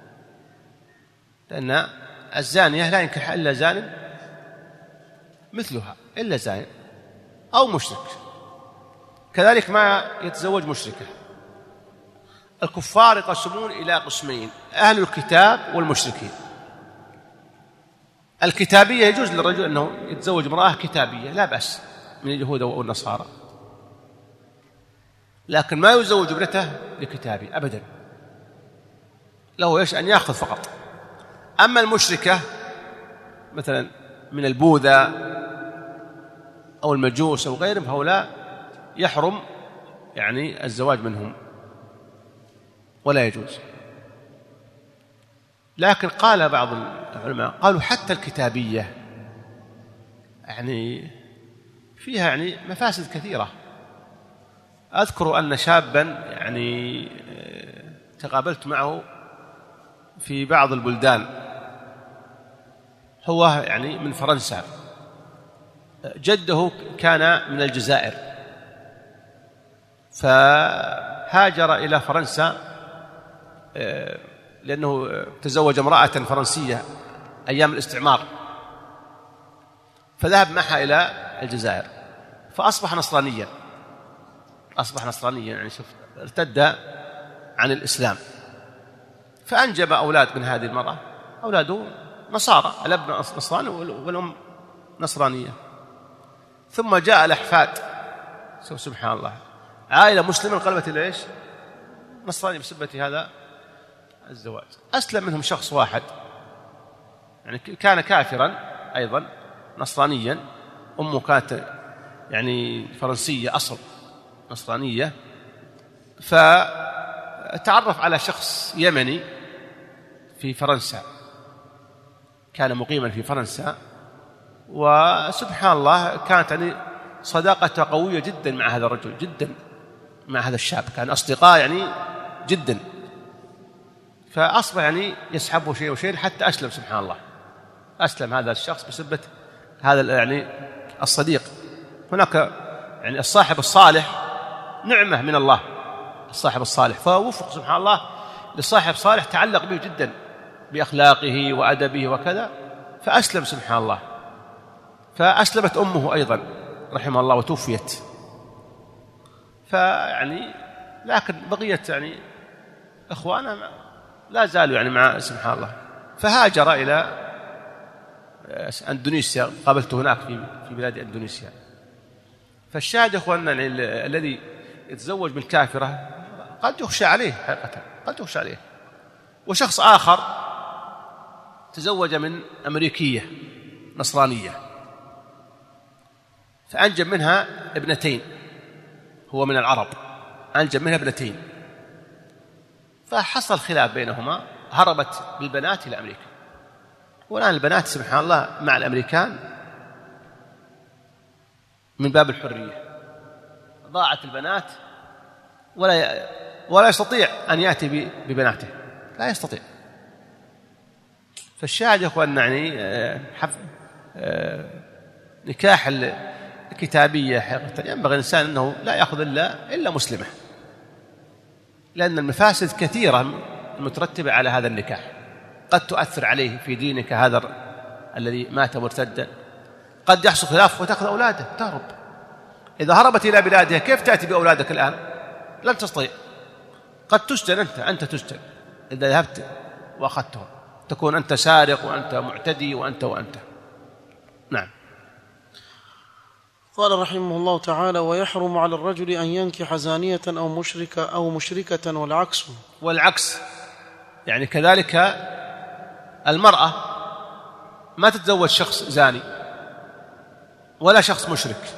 A: لأن الزانية لا ينكح إلا زان مثلها، إلا زان أو مشرك، كذلك ما يتزوج مشركة. الكفار يقسمون إلى قسمين: أهل الكتاب والمشركين. الكتابية يجوز للرجل أنه يتزوج امرأة كتابية لا بأس من اليهود والنصارى، لكن ما يزوج ابنته لكتابي أبدا، له إيش أن يأخذ فقط. أما المشركة مثلا من البوذا أو المجوس أو غيرهم، هؤلاء يحرم يعني الزواج منهم ولا يجوز. لكن قال بعض العلماء قالوا حتى الكتابية يعني فيها يعني مفاسد كثيرة. أذكر أن شابا يعني تقابلت معه في بعض البلدان، هو يعني من فرنسا، جده كان من الجزائر، فهاجر إلى فرنسا لأنه تزوج امرأة فرنسية أيام الاستعمار، فذهب معها إلى الجزائر فأصبح نصرانيا، أصبح نصرانيا يعني شوف ارتد عن الإسلام، فأنجب أولاد من هذه المرأة، أولاده نصارى، الأب نصراني والأم نصرانية، ثم جاء الأحفاد، سبحان الله، عائلة مسلمة انقلبت إلى إيش؟ نصراني بسبة هذا الزواج. أسلم منهم شخص واحد يعني كان كافرا أيضا نصرانيا، أمه كانت يعني فرنسية أصل نصرانية، فتعرف على شخص يمني في فرنسا، كان مقيما في فرنسا، وسبحان الله كانت يعني صداقته قوية جدا مع هذا الرجل، جدا مع هذا الشاب، كان أصدقاء يعني جدا، فأصبح يعني يسحبه شيء وشيء حتى أسلم. سبحان الله، أسلم هذا الشخص بسبب هذا يعني الصديق. هناك يعني الصاحب الصالح نعمة من الله، الصاحب الصالح، فوفق سبحان الله لصاحب صالح تعلق به جدا بأخلاقه وأدبه وكذا، فأسلم سبحان الله. فأسلمت أمه أيضا رحمه الله وتوفيت، فيعني لكن بقيت يعني إخوانا لا زالوا يعني مع سبحان الله. فهاجر إلى أندونيسيا، قابلته هناك في في بلاد أندونيسيا. فالشاهد إخواننا الذي يتزوج بالكافرة قد يخشى عليه حقيقة، قد يخشى عليه. وشخص آخر تزوج من أمريكية نصرانية فأنجب منها ابنتين، هو من العرب، أنجب منها ابنتين، فحصل خلاف بينهما، هربت بالبنات إلى أمريكا، والآن البنات سبحان الله مع الأمريكان من باب الحرية، ضاعت البنات ولا ولا يستطيع أن يأتي ببناته، لا يستطيع. فالشاهد يا أخوان يعني نكاح الكتابية حقيقة ينبغي الإنسان أنه لا يأخذ إلا إلا مسلمة، لأن المفاسد كثيرة المترتبة على هذا النكاح، قد تؤثر عليه في دينك هذا الذي مات مرتدا، قد يحصل خلاف وتأخذ أولاده تهرب. إذا هربت إلى بلادها كيف تأتي بأولادك الآن؟ لن تستطيع، قد تسجن أنت أنت تسجن إذا ذهبت وأخذتهم، تكون أنت سارق وأنت معتدي وأنت وأنت. نعم.
B: قال رحمه الله تعالى: ويحرم على الرجل أن ينكح زانية أو مشركة أو مشركة والعكس.
A: والعكس يعني كذلك المرأة ما تتزوج شخص زاني ولا شخص مشرك.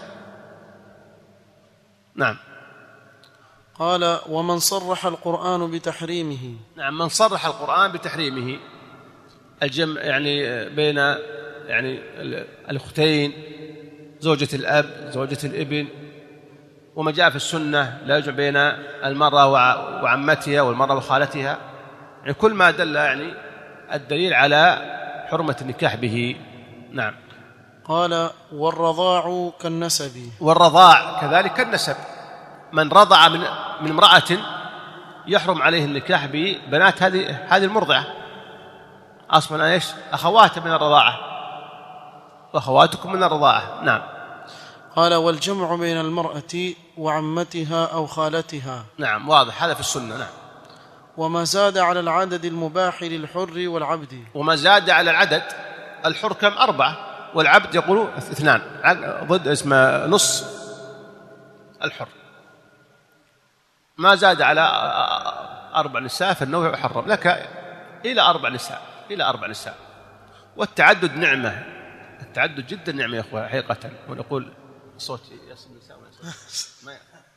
A: نعم.
B: قال: ومن صرح القرآن بتحريمه.
A: نعم، من صرح القرآن بتحريمه الجمع يعني بين يعني الأختين، زوجة الأب زوجة الابن، وما جاء في السنة لا يجمع بين المرأة وعمتها والمرأة وخالتها، يعني كل ما دل يعني الدليل على حرمة النكاح به. نعم.
B: قال والرضاع كالنسب. والرضاع
A: كذلك كالنسب، من رضع من من امرأة يحرم عليه النكاح ببنات هذه هذه المرضعة، أصلا ايش؟ أخوات من الرضاعة، وأخواتكم من الرضاعة. نعم.
B: قال والجمع بين المرأة وعمتها أو خالتها.
A: نعم واضح، هذا في السنة. نعم.
B: وما زاد على العدد المباح للحر والعبد.
A: وما زاد على العدد، الحر كم؟ أربعة، والعبد يقولوا اثنان، ضد اسمه نص الحر. ما زاد على أربع نساء فالنوع يحرم لك إلى أربع نساء، إلى أربع نساء. والتعدد نعمة، التعدد جدا نعمة يا أخوة حقيقة. ونقول صوت يصل النساء ما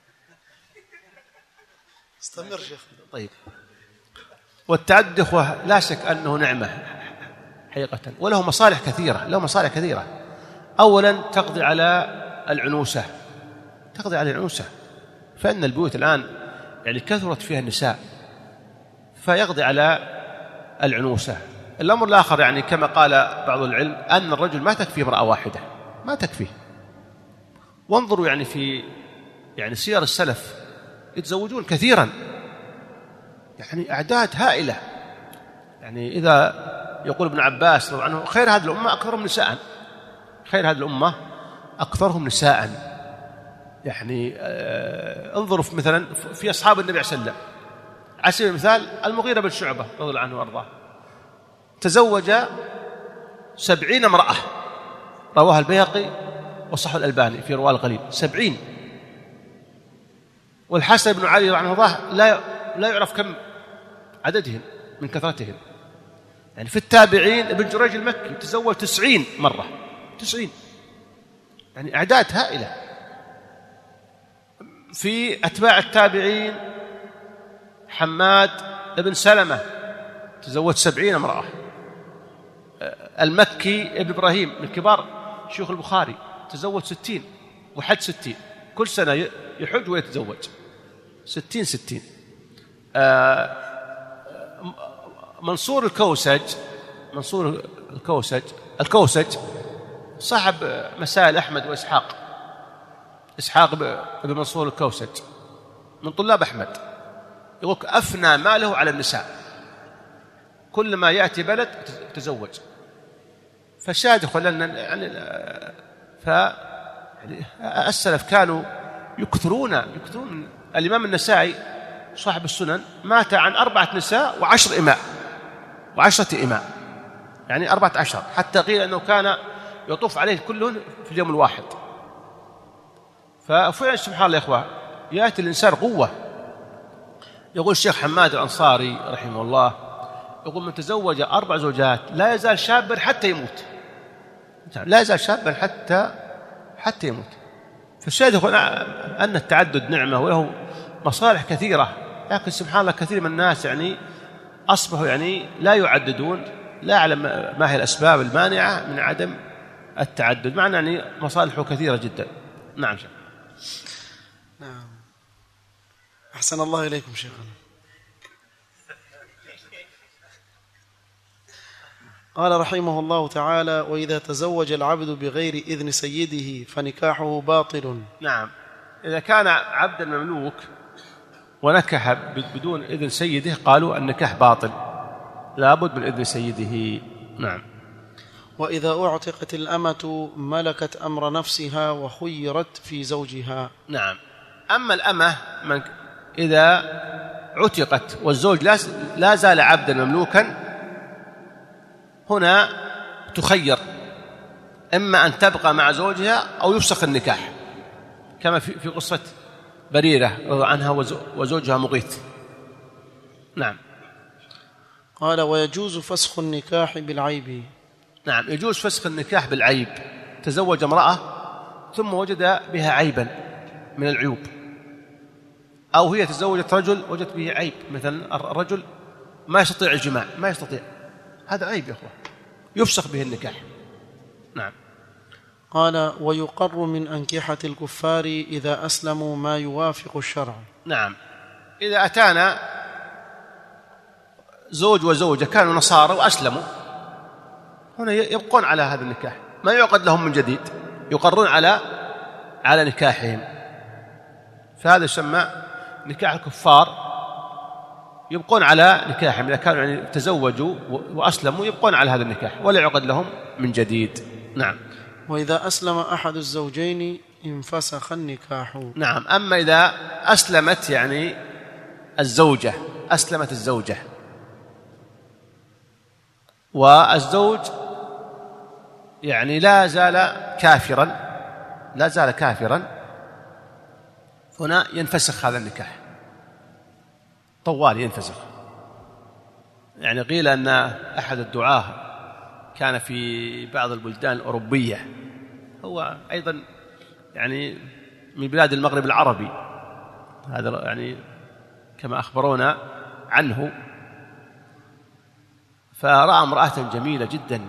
B: استمر شيخ.
A: طيب. والتعدد أخوة لا شك أنه نعمة حقيقة، وله مصالح كثيرة، له مصالح كثيرة. أولا تقضي على العنوسة، تقضي على العنوسة، فإن البيوت الآن يعني كثرت فيها النساء، فيقضي على العنوسة. الأمر الآخر يعني كما قال بعض العلم أن الرجل ما تكفي امرأة واحدة، ما تكفيه. وانظروا يعني في يعني سير السلف يتزوجون كثيرا، يعني أعداد هائلة. يعني إذا يقول ابن عباس رضي الله عنه خير هذه الأمة أكثرهم نساء، خير هذه الأمة أكثرهم نساء. يعني آه انظروا مثلا في أصحاب النبي صلى الله عليه وسلم، على سبيل المثال المغيرة بن شعبة رضي الله عنه وأرضاه تزوج سبعين امرأة، رواها البيهقي وصححه الألباني في رواة الغليل، سبعين. والحسن بن علي رضي الله عنه لا لا يعرف كم عددهم من كثرتهم. يعني في التابعين ابن جريج المكي تزوج تسعين مرة، تسعين، يعني أعداد هائلة. في أتباع التابعين حماد بن سلمة تزوج سبعين امرأة. المكي ابن إبراهيم من كبار شيوخ البخاري تزوج ستين وحج ستين، كل سنة يحج ويتزوج ستين ستين. منصور الكوسج، منصور الكوسج الكوسج صاحب مسائل أحمد وإسحاق، إسحاق بن منصور الكوسج من طلاب أحمد، يقول أفنى ماله على النساء، كل ما يأتي بلد تزوج. فالشاهد خلنا يعني ف السلف كانوا يكثرون يكثرون. الإمام النسائي صاحب السنن مات عن أربعة نساء وعشر إماء وعشرة إماء، يعني أربعة عشر، حتى قيل أنه كان يطوف عليه كلهم في اليوم الواحد. ففعلا سبحان الله يا إخوة يأتي الإنسان قوة. يقول الشيخ حماد الأنصاري رحمه الله، يقول من تزوج أربع زوجات لا يزال شابا حتى يموت، لا يزال شابا حتى حتى يموت. فالشاهد يقول أن التعدد نعمة وله مصالح كثيرة، لكن سبحان الله كثير من الناس يعني أصبحوا يعني لا يعددون، لا يعلم ما هي الأسباب المانعة من عدم التعدد، معنى يعني مصالحه كثيرة جدا. نعم شيخ.
B: نعم أحسن الله إليكم شيخنا. قال رحمه الله تعالى وإذا تزوج العبد بغير إذن سيده فنكاحه باطل.
A: نعم، إذا كان عبدا مملوك ونكح بدون إذن سيده قالوا النكاح باطل، لابد من إذن سيده. نعم.
B: وإذا أعتقت الأمة ملكت أمر نفسها وخيرت في زوجها.
A: نعم. أما الأمة من إذا عتقت والزوج لا زال عبدا مملوكا، هنا تخير إما أن تبقى مع زوجها أو يفسخ النكاح، كما في قصة بريرة رضي الله عنها وزوجها مغيث. نعم.
B: قال ويجوز فسخ النكاح بالعيب.
A: نعم، يجوز فسخ النكاح بالعيب. تزوج امرأة ثم وجد بها عيبا من العيوب، أو هي تزوجت رجل وجدت به عيب، مثلا الرجل ما يستطيع الجماع، ما يستطيع، هذا عيب يا أخوة، يفسخ به النكاح. نعم.
B: قال ويقر من أنكحة الكفار إذا أسلموا ما يوافق الشرع.
A: نعم، إذا أتانا زوج وزوجة كانوا نصارى وأسلموا، هنا يبقون على هذا النكاح، ما يعقد لهم من جديد، يقرون على على نكاحهم، فهذا يسمى نكاح الكفار، يبقون على نكاحهم إذا كانوا يعني تزوجوا وأسلموا، يبقون على هذا النكاح ولا يعقد لهم من جديد. نعم.
B: وإذا أسلم أحد الزوجين انفسخ النكاح.
A: نعم. أما إذا أسلمت يعني الزوجة أسلمت الزوجة والزوج يعني لا زال كافرا لا زال كافرا هنا ينفسخ هذا النكاح طوال، ينفسخ. يعني قيل أن أحد الدعاة كان في بعض البلدان الأوروبية، هو أيضا يعني من بلاد المغرب العربي، هذا يعني كما أخبرونا عنه، فرأى امرأة جميلة جدا،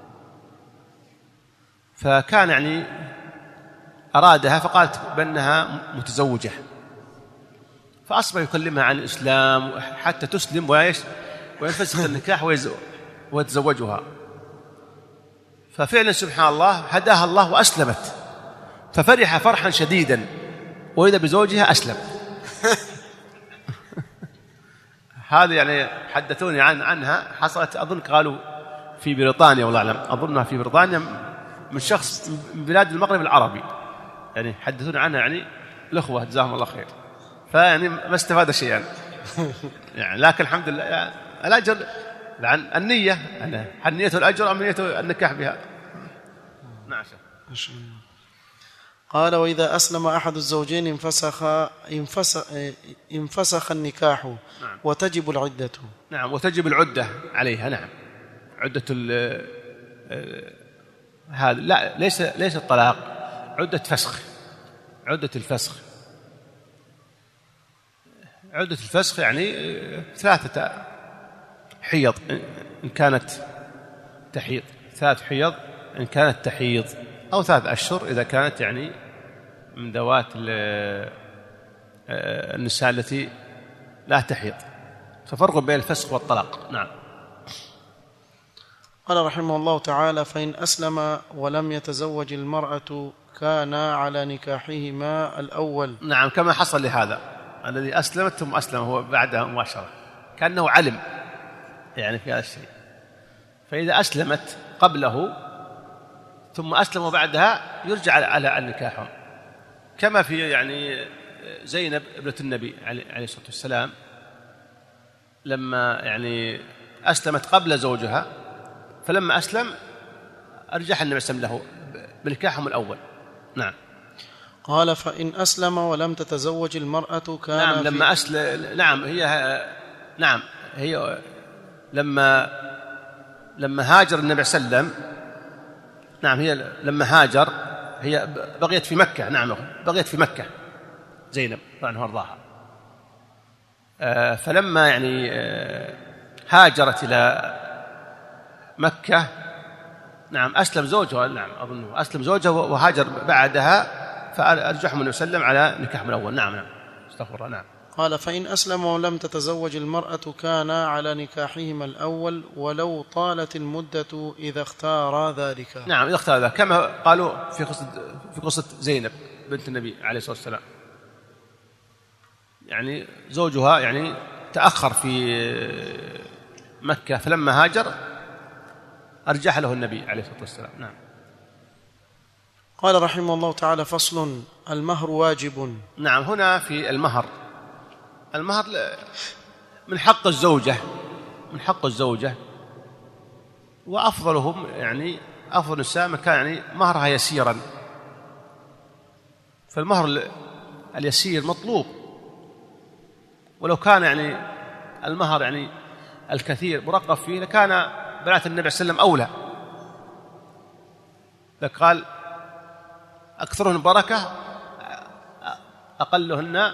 A: فكان يعني أرادها فقالت بأنها متزوجة، فأصبح يكلمها عن الإسلام حتى تسلم وينفسخ النكاح ويتزوجها. ففعلا سبحان الله هداها الله وأسلمت، ففرح فرحا شديدا وإذا بزوجها أسلم. هذا يعني حدثوني عن عنها، حصلت أظن قالوا في بريطانيا والله أعلم، أظنها في بريطانيا من شخص من بلاد المغرب العربي، يعني حدثوني عنها يعني الأخوة جزاهم الله خير، فيعني ما استفاد شيئا يعني، لكن الحمد لله يعني الأجر عن النية، يعني هل نيته الأجر أم نيته النكاح بها؟ نعم.
B: قال وإذا أسلم أحد الزوجين انفسخ انفسخ, انفسخ النكاح. نعم. وتجب العدة.
A: نعم، وتجب العدة عليها. نعم، عدة هذا لا ليس ليس الطلاق، عدة فسخ، عدة الفسخ عدة الفسخ يعني ثلاثة حيض إن كانت تحيض، ثلاث حيض إن كانت تحيض، أو ثلاث أشهر إذا كانت يعني من ذوات النساء التي لا تحيض، ففرق بين الفسخ والطلاق. نعم.
B: قال رحمه الله تعالى فإن أسلم ولم يتزوج المرأة كان على نكاحهما الأول.
A: نعم، كما حصل لهذا الذي أسلمت ثم أسلم هو بعدها مباشرة، كأنه علم يعني في هذا الشيء، فإذا أسلمت قبله ثم أسلم بعدها يرجع على النكاح، كما في يعني زينب ابنة النبي عليه الصلاة والسلام لما يعني أسلمت قبل زوجها، فلما أسلم أرجح النبي صلى الله عليه وسلم له بنكاحهم الأول. نعم.
B: قال فإن أسلم ولم تتزوج المرأة كان
A: نعم لما أسلم نعم هي نعم هي لما لما هاجر النبي صلى الله عليه وسلم، نعم هي لما هاجر هي بقيت في مكة، نعم بقيت في مكة زينب رضي الله عنها، فلما يعني هاجرت إلى مكة نعم أسلم زوجها، نعم أظنه أسلم زوجها وهاجر بعدها، فأرجحهم النبي صلى الله عليه وسلم على نكاحهم الأول. نعم نعم استغفر الله. نعم.
B: قال فإن أسلم ولم تتزوج المرأة كان على نكاحهما الأول ولو طالت المدة إذا اختار ذلك.
A: نعم إذا اختار ذلك، كما قالوا في قصة في قصة زينب بنت النبي عليه الصلاة والسلام، يعني زوجها يعني تأخر في مكة، فلما هاجر أرجح له النبي عليه الصلاة والسلام. نعم.
B: قال رحمه الله تعالى فصل المهر واجب.
A: نعم، هنا في المهر، المهر من حق الزوجة من حق الزوجة وأفضلهم يعني أفضل النساء من كان يعني مهرها يسيرا، فالمهر اليسير مطلوب، ولو كان يعني المهر يعني الكثير مرقب فيه لكان بنات النبي صلى الله عليه وسلم أولى، فقال أكثرهن بركة أقلهن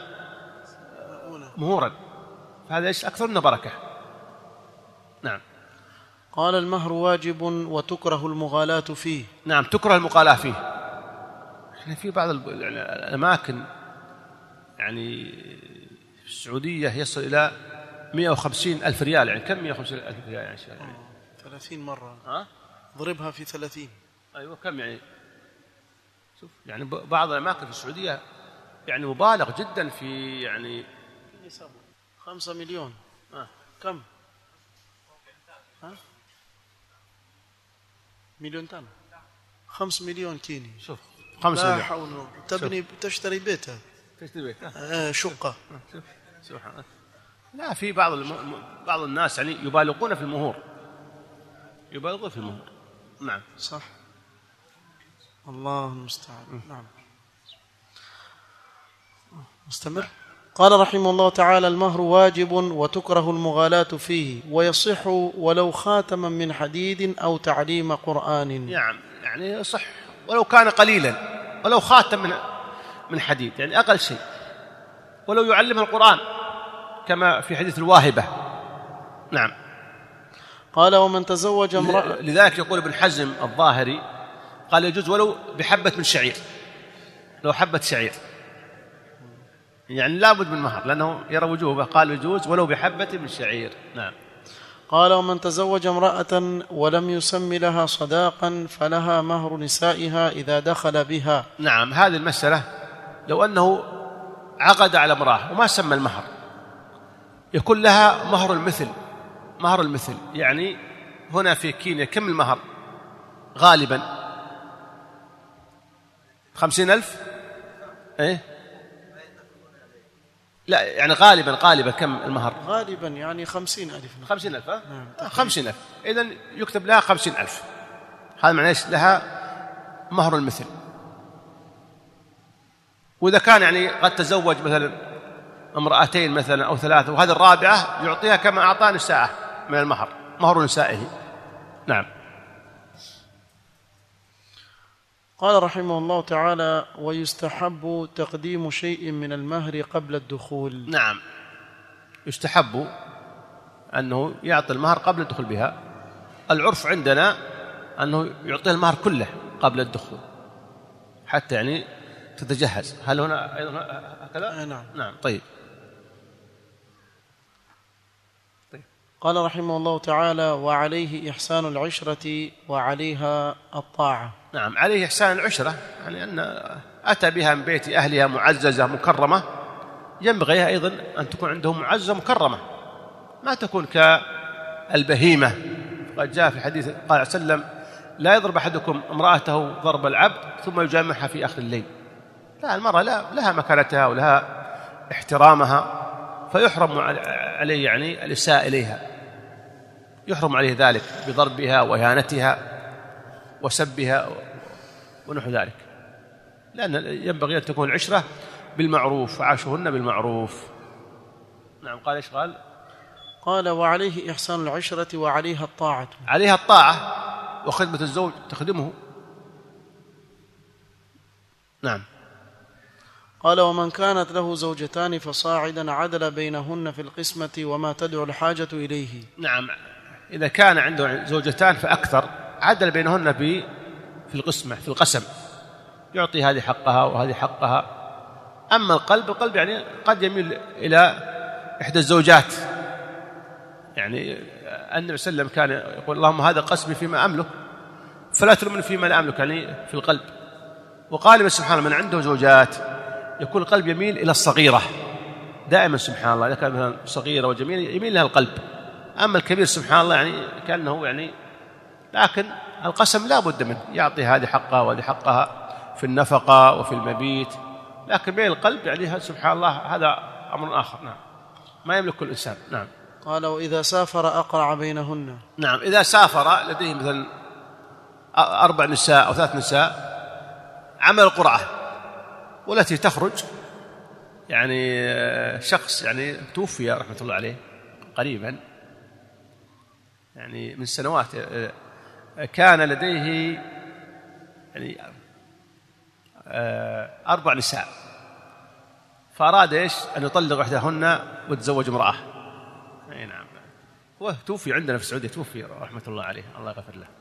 A: مهورا، فهذا إيش أكثرهن بركة. نعم.
B: قال المهر واجب وتكره المغالاة فيه.
A: نعم، تكره المغالاة فيه. احنا في بعض الأماكن يعني في السعودية يصل إلى مئة وخمسين ألف ريال. يعني كم مئة وخمسين ألف ريال يعني؟ يعني
B: ثلاثين مرة.
A: ها؟
B: ضربها في ثلاثين.
A: أيوة، كم يعني؟ شوف يعني بعض الأماكن في السعودية يعني مبالغ جدا في يعني
B: خمسة مليون.
A: آه.
B: كم؟ ها؟ مليون تاني. خمس مليون كيني.
A: شوف خمسة مليون.
B: لا حول. تبني تشتري بيتها.
A: تشتري بيتها.
B: آه شقة.
A: شوف سبحان الله. لا، في بعض الم... بعض الناس يعني يبالغون في المهور. يبالغون في المهور. نعم
B: صح. الله المستعان. نعم. مستمر. قال رحمه الله تعالى: المهر واجب وتكره المغالاة فيه، ويصح ولو خاتما من حديد أو تعليم قرآن.
A: نعم، يعني يصح ولو كان قليلا، ولو خاتم من من حديد، يعني أقل شيء، ولو يعلم القرآن كما في حديث الواهبة. نعم.
B: قال: ومن تزوج امرأة.
A: لذلك يقول ابن حزم الظاهري قال يجوز ولو بحبة من شعير، لو حبة شعير، يعني لا بد من مهر لأنه يرى وجوبه. قال يجوز ولو بحبة من شعير. نعم.
B: قال: ومن تزوج امرأة ولم يسم لها صداقا فلها مهر نسائها إذا دخل بها.
A: نعم، هذه المسألة لو أنه عقد على امرأة وما سمى المهر يكون لها مهر المثل. مهر المثل يعني هنا في كينيا كم المهر غالبا؟ خمسين ألف. إيه؟ لا، يعني غالبا غالبا كم المهر؟
B: غالبا يعني خمسين ألف.
A: خمسين ألف. نعم. خمسين ألف. إذن يكتب لها خمسين ألف. هذا معناه لها مهر المثل. وإذا كان يعني قد تزوج مثلا امرأتين مثلا أو ثلاثة وهذه الرابعة يعطيها كما أعطى نساءه من المهر، مهر نسائه. نعم.
B: قال رحمه الله تعالى: ويستحب تقديم شيء من المهر قبل الدخول.
A: نعم، يستحب أنه يعطي المهر قبل الدخول بها. العرف عندنا أنه يعطي المهر كله قبل الدخول حتى يعني تتجهز. هل هنا أيضا هكذا؟
B: نعم.
A: نعم. طيب.
B: طيب. قال رحمه الله تعالى: وعليه إحسان العشرة وعليها الطاعة.
A: نعم، عليه إحسان العشرة، يعني أن أتى بها من بيت أهلها معززة مكرمة، ينبغي أيضا أن تكون عندهم معززة مكرمة، ما تكون كالبهيمة. قد جاء في حديث قال عليه وسلم: لا يضرب أحدكم امرأته ضرب العبد ثم يجامعها في آخر الليل. لا، المرأة لا لها مكانتها ولها احترامها، فيحرم عليه يعني الإساءة إليها، يحرم عليه ذلك بضربها وإهانتها وسبها ونحو ذلك، لأن ينبغي أن تكون العشرة بالمعروف وعاشوهن بالمعروف. نعم. قال إيش قال؟
B: قال: وعليه إحسان العشرة وعليها الطاعة.
A: عليها الطاعة وخدمة الزوج تخدمه. نعم.
B: قال: ومن كانت له زوجتان فصاعدا عدل بينهن في القسمة وما تدعو الحاجة إليه.
A: نعم، إذا كان عنده زوجتان فأكثر عدل بينهن في في القسمة في القسم، يعطي هذه حقها وهذه حقها. أما القلب القلب يعني قد يميل إلى إحدى الزوجات، يعني النبي صلى الله عليه وسلم كان يقول: اللهم هذا قسمي فيما أملك فلا تلمني فيما لا أملك، يعني في القلب. وقال سبحانه من عنده زوجات يكون القلب يميل إلى الصغيرة دائما، سبحان الله، إذا كان مثلا صغيرة وجميلة يميل لها القلب. أما الكبير سبحان الله يعني كأنه يعني، لكن القسم لا بد منه، يعطي هذه حقها وهذه حقها في النفقة وفي المبيت، لكن بين القلب يعني سبحان الله هذا أمر آخر. نعم، ما يملك كل إنسان. نعم.
B: قال: وإذا سافر أقرع بينهن.
A: نعم، إذا سافر لديه مثلا أربع نساء أو ثلاث نساء عمل القرعة، والتي تخرج يعني شخص يعني توفي رحمة الله عليه قريبا، يعني من سنوات، كان لديه يعني أربع نساء، فأراد إيش أن يطلق إحداهن ويتزوج امرأة. أي نعم. هو توفي عندنا في السعودية، توفي رحمة الله عليه، الله يغفر له.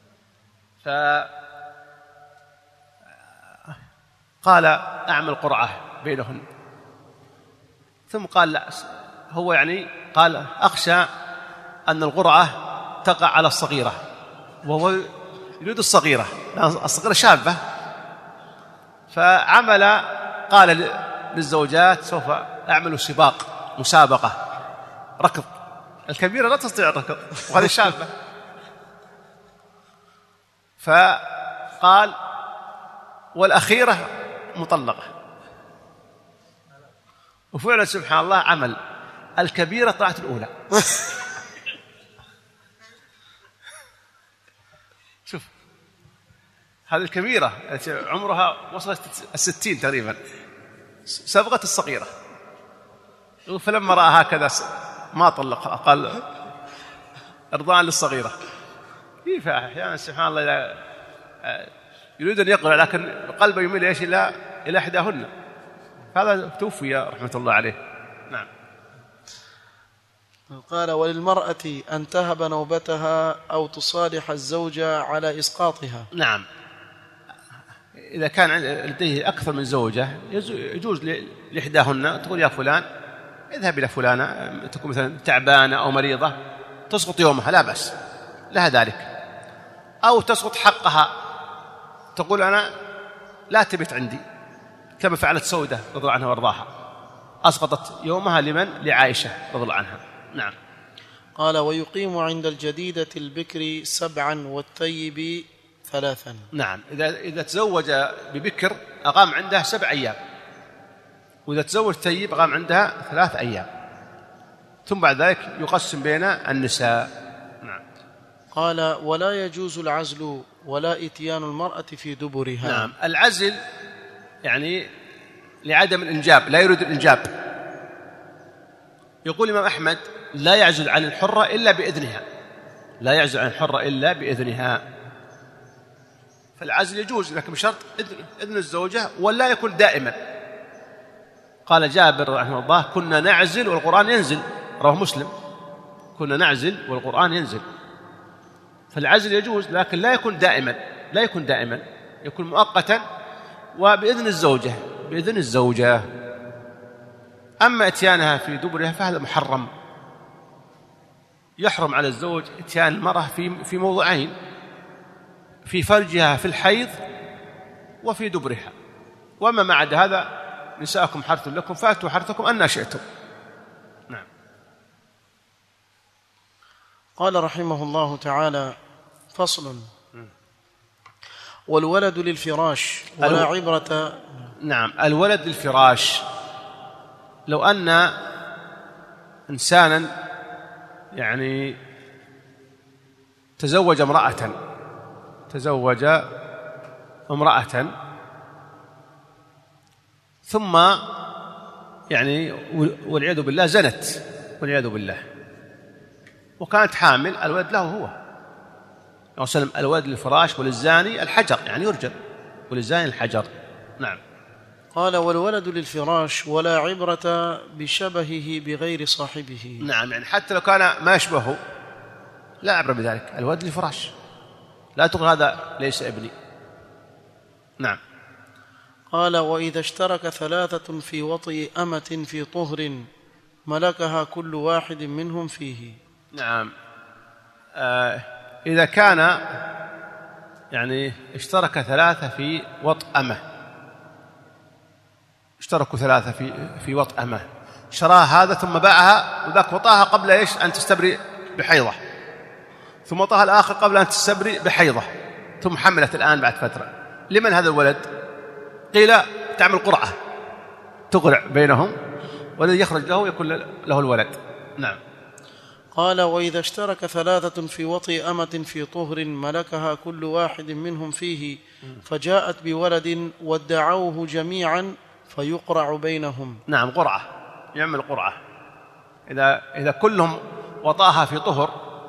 A: فقال أعمل قرعة بينهن، ثم قال لا، هو يعني قال أخشى أن القرعة تقع على الصغيرة، وهو يريد الصغيرة لأن الصغيرة شابة. فعمل قال للزوجات سوف أعمل سباق مسابقة ركض، الكبيرة لا تستطيع الركض وهذه شابة. فقال والأخيرة مطلقة، وفعلا سبحان الله عمل، الكبيرة طلعت الأولى. شوف هذه الكبيرة التي عمرها وصلت الستين تقريبا سبقت الصغيرة، فلما رأى هكذا ما طلق، قال إرضاء للصغيرة. كيف أحيانا سبحان الله إذا يريد أن يقرأ لكن قلبه يميل إيش إلى إلى إحداهن، هذا توفي رحمة الله عليه. نعم.
B: قال وللمرأة أن تهب نوبتها أو تصالح الزوجة على إسقاطها.
A: نعم، إذا كان لديه أكثر من زوجة يجوز لإحداهن تقول يا فلان اذهب إلى فلانة، تكون مثلا تعبانة أو مريضة تسقط يومها لا بأس لها ذلك، أو تسقط حقها تقول أنا لا تبت عندي، كما فعلت سودة رضي الله عنها وارضاها، أسقطت يومها لمن؟ لعائشة رضي الله عنها. نعم.
B: قال ويقيم عند الجديدة البكر سبعا والثيب ثلاثا.
A: نعم، إذا إذا تزوج ببكر أقام عندها سبع أيام، وإذا تزوج ثيب أقام عندها ثلاث أيام، ثم بعد ذلك يقسم بين النساء. نعم.
B: قال ولا يجوز العزل ولا إتيان المرأة في دبرها.
A: نعم، العزل يعني لعدم الإنجاب، لا يريد الإنجاب. يقول الإمام أحمد لا يعزل عن الحرة إلا بإذنها، لا يعزل عن الحرة إلا بإذنها. فالعزل يجوز لكن بشرط إذن الزوجة ولا يكون دائما. قال جابر رحمه الله كنا نعزل والقرآن ينزل، رواه مسلم، كنا نعزل والقرآن ينزل. فالعزل يجوز لكن لا يكون دائما، لا يكون دائما، يكون مؤقتا وبإذن الزوجة، بإذن الزوجة. أما إتيانها في دبرها فهذا محرم، يحرم على الزوج إتيان المرأة في في موضعين، في فرجها في الحيض وفي دبرها، وما ما عدا هذا نساءكم حرث لكم فأتوا حرثكم أن شئتم. نعم.
B: قال رحمه الله تعالى فصل والولد للفراش ولا عبرة.
A: نعم، الولد للفراش. لو أن إنسانا يعني تزوج امرأة تزوج امرأة ثم يعني والعياذ بالله زنت والعياذ بالله وكانت حامل، الولد له هو وسلم. الولد للفراش وللزاني الحجر، يعني يرجم، وللزاني الحجر. نعم.
B: قال والولد للفراش ولا عبرة بشبهه بغير صاحبه.
A: نعم، يعني حتى لو كان ما يشبهه لا عبرة بذلك، الولد للفراش، لا تقول هذا ليس ابني. نعم.
B: قال وإذا اشترك ثلاثة في وطئ أمة في طهر ملكها كل واحد منهم فيه.
A: نعم. آه إذا كان يعني اشترك ثلاثة في وطئ أمة، اشتركوا ثلاثة في في وطئ أمة، شراها هذا ثم باعها وذاك وطاها قبل إيش أن تستبرئ بحيضة، ثم وطاها الآخر قبل أن تستبرئ بحيضة، ثم حملت الآن بعد فترة. لمن هذا الولد؟ قيل تعمل قرعة تقرع بينهم والذي يخرج له يكون له الولد. نعم.
B: قال وإذا اشترك ثلاثة في وطئ أمة في طهر ملكها كل واحد منهم فيه فجاءت بولد وادعوه جميعا فيقرع بينهم.
A: نعم، قرعة، يعمل قرعة. إذا إذا كلهم وطاها في طهر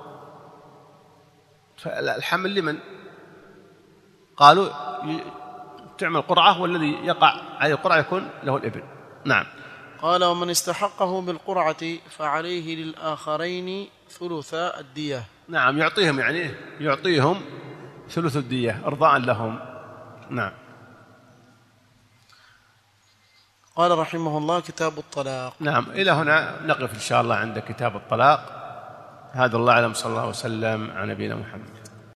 A: فالحمل لمن؟ قالوا تعمل قرعة والذي يقع عليه القرعة يكون له الابن. نعم.
B: قال ومن استحقه بالقرعة فعليه للآخرين ثلث الدية.
A: نعم يعطيهم، يعني يعطيهم ثلث الدية إرضاء لهم. نعم.
B: قال رحمه الله كتاب الطلاق.
A: نعم، إلى هنا نقف إن شاء الله عند كتاب الطلاق. هذا الله أعلم، صلى الله وسلم على نبينا محمد.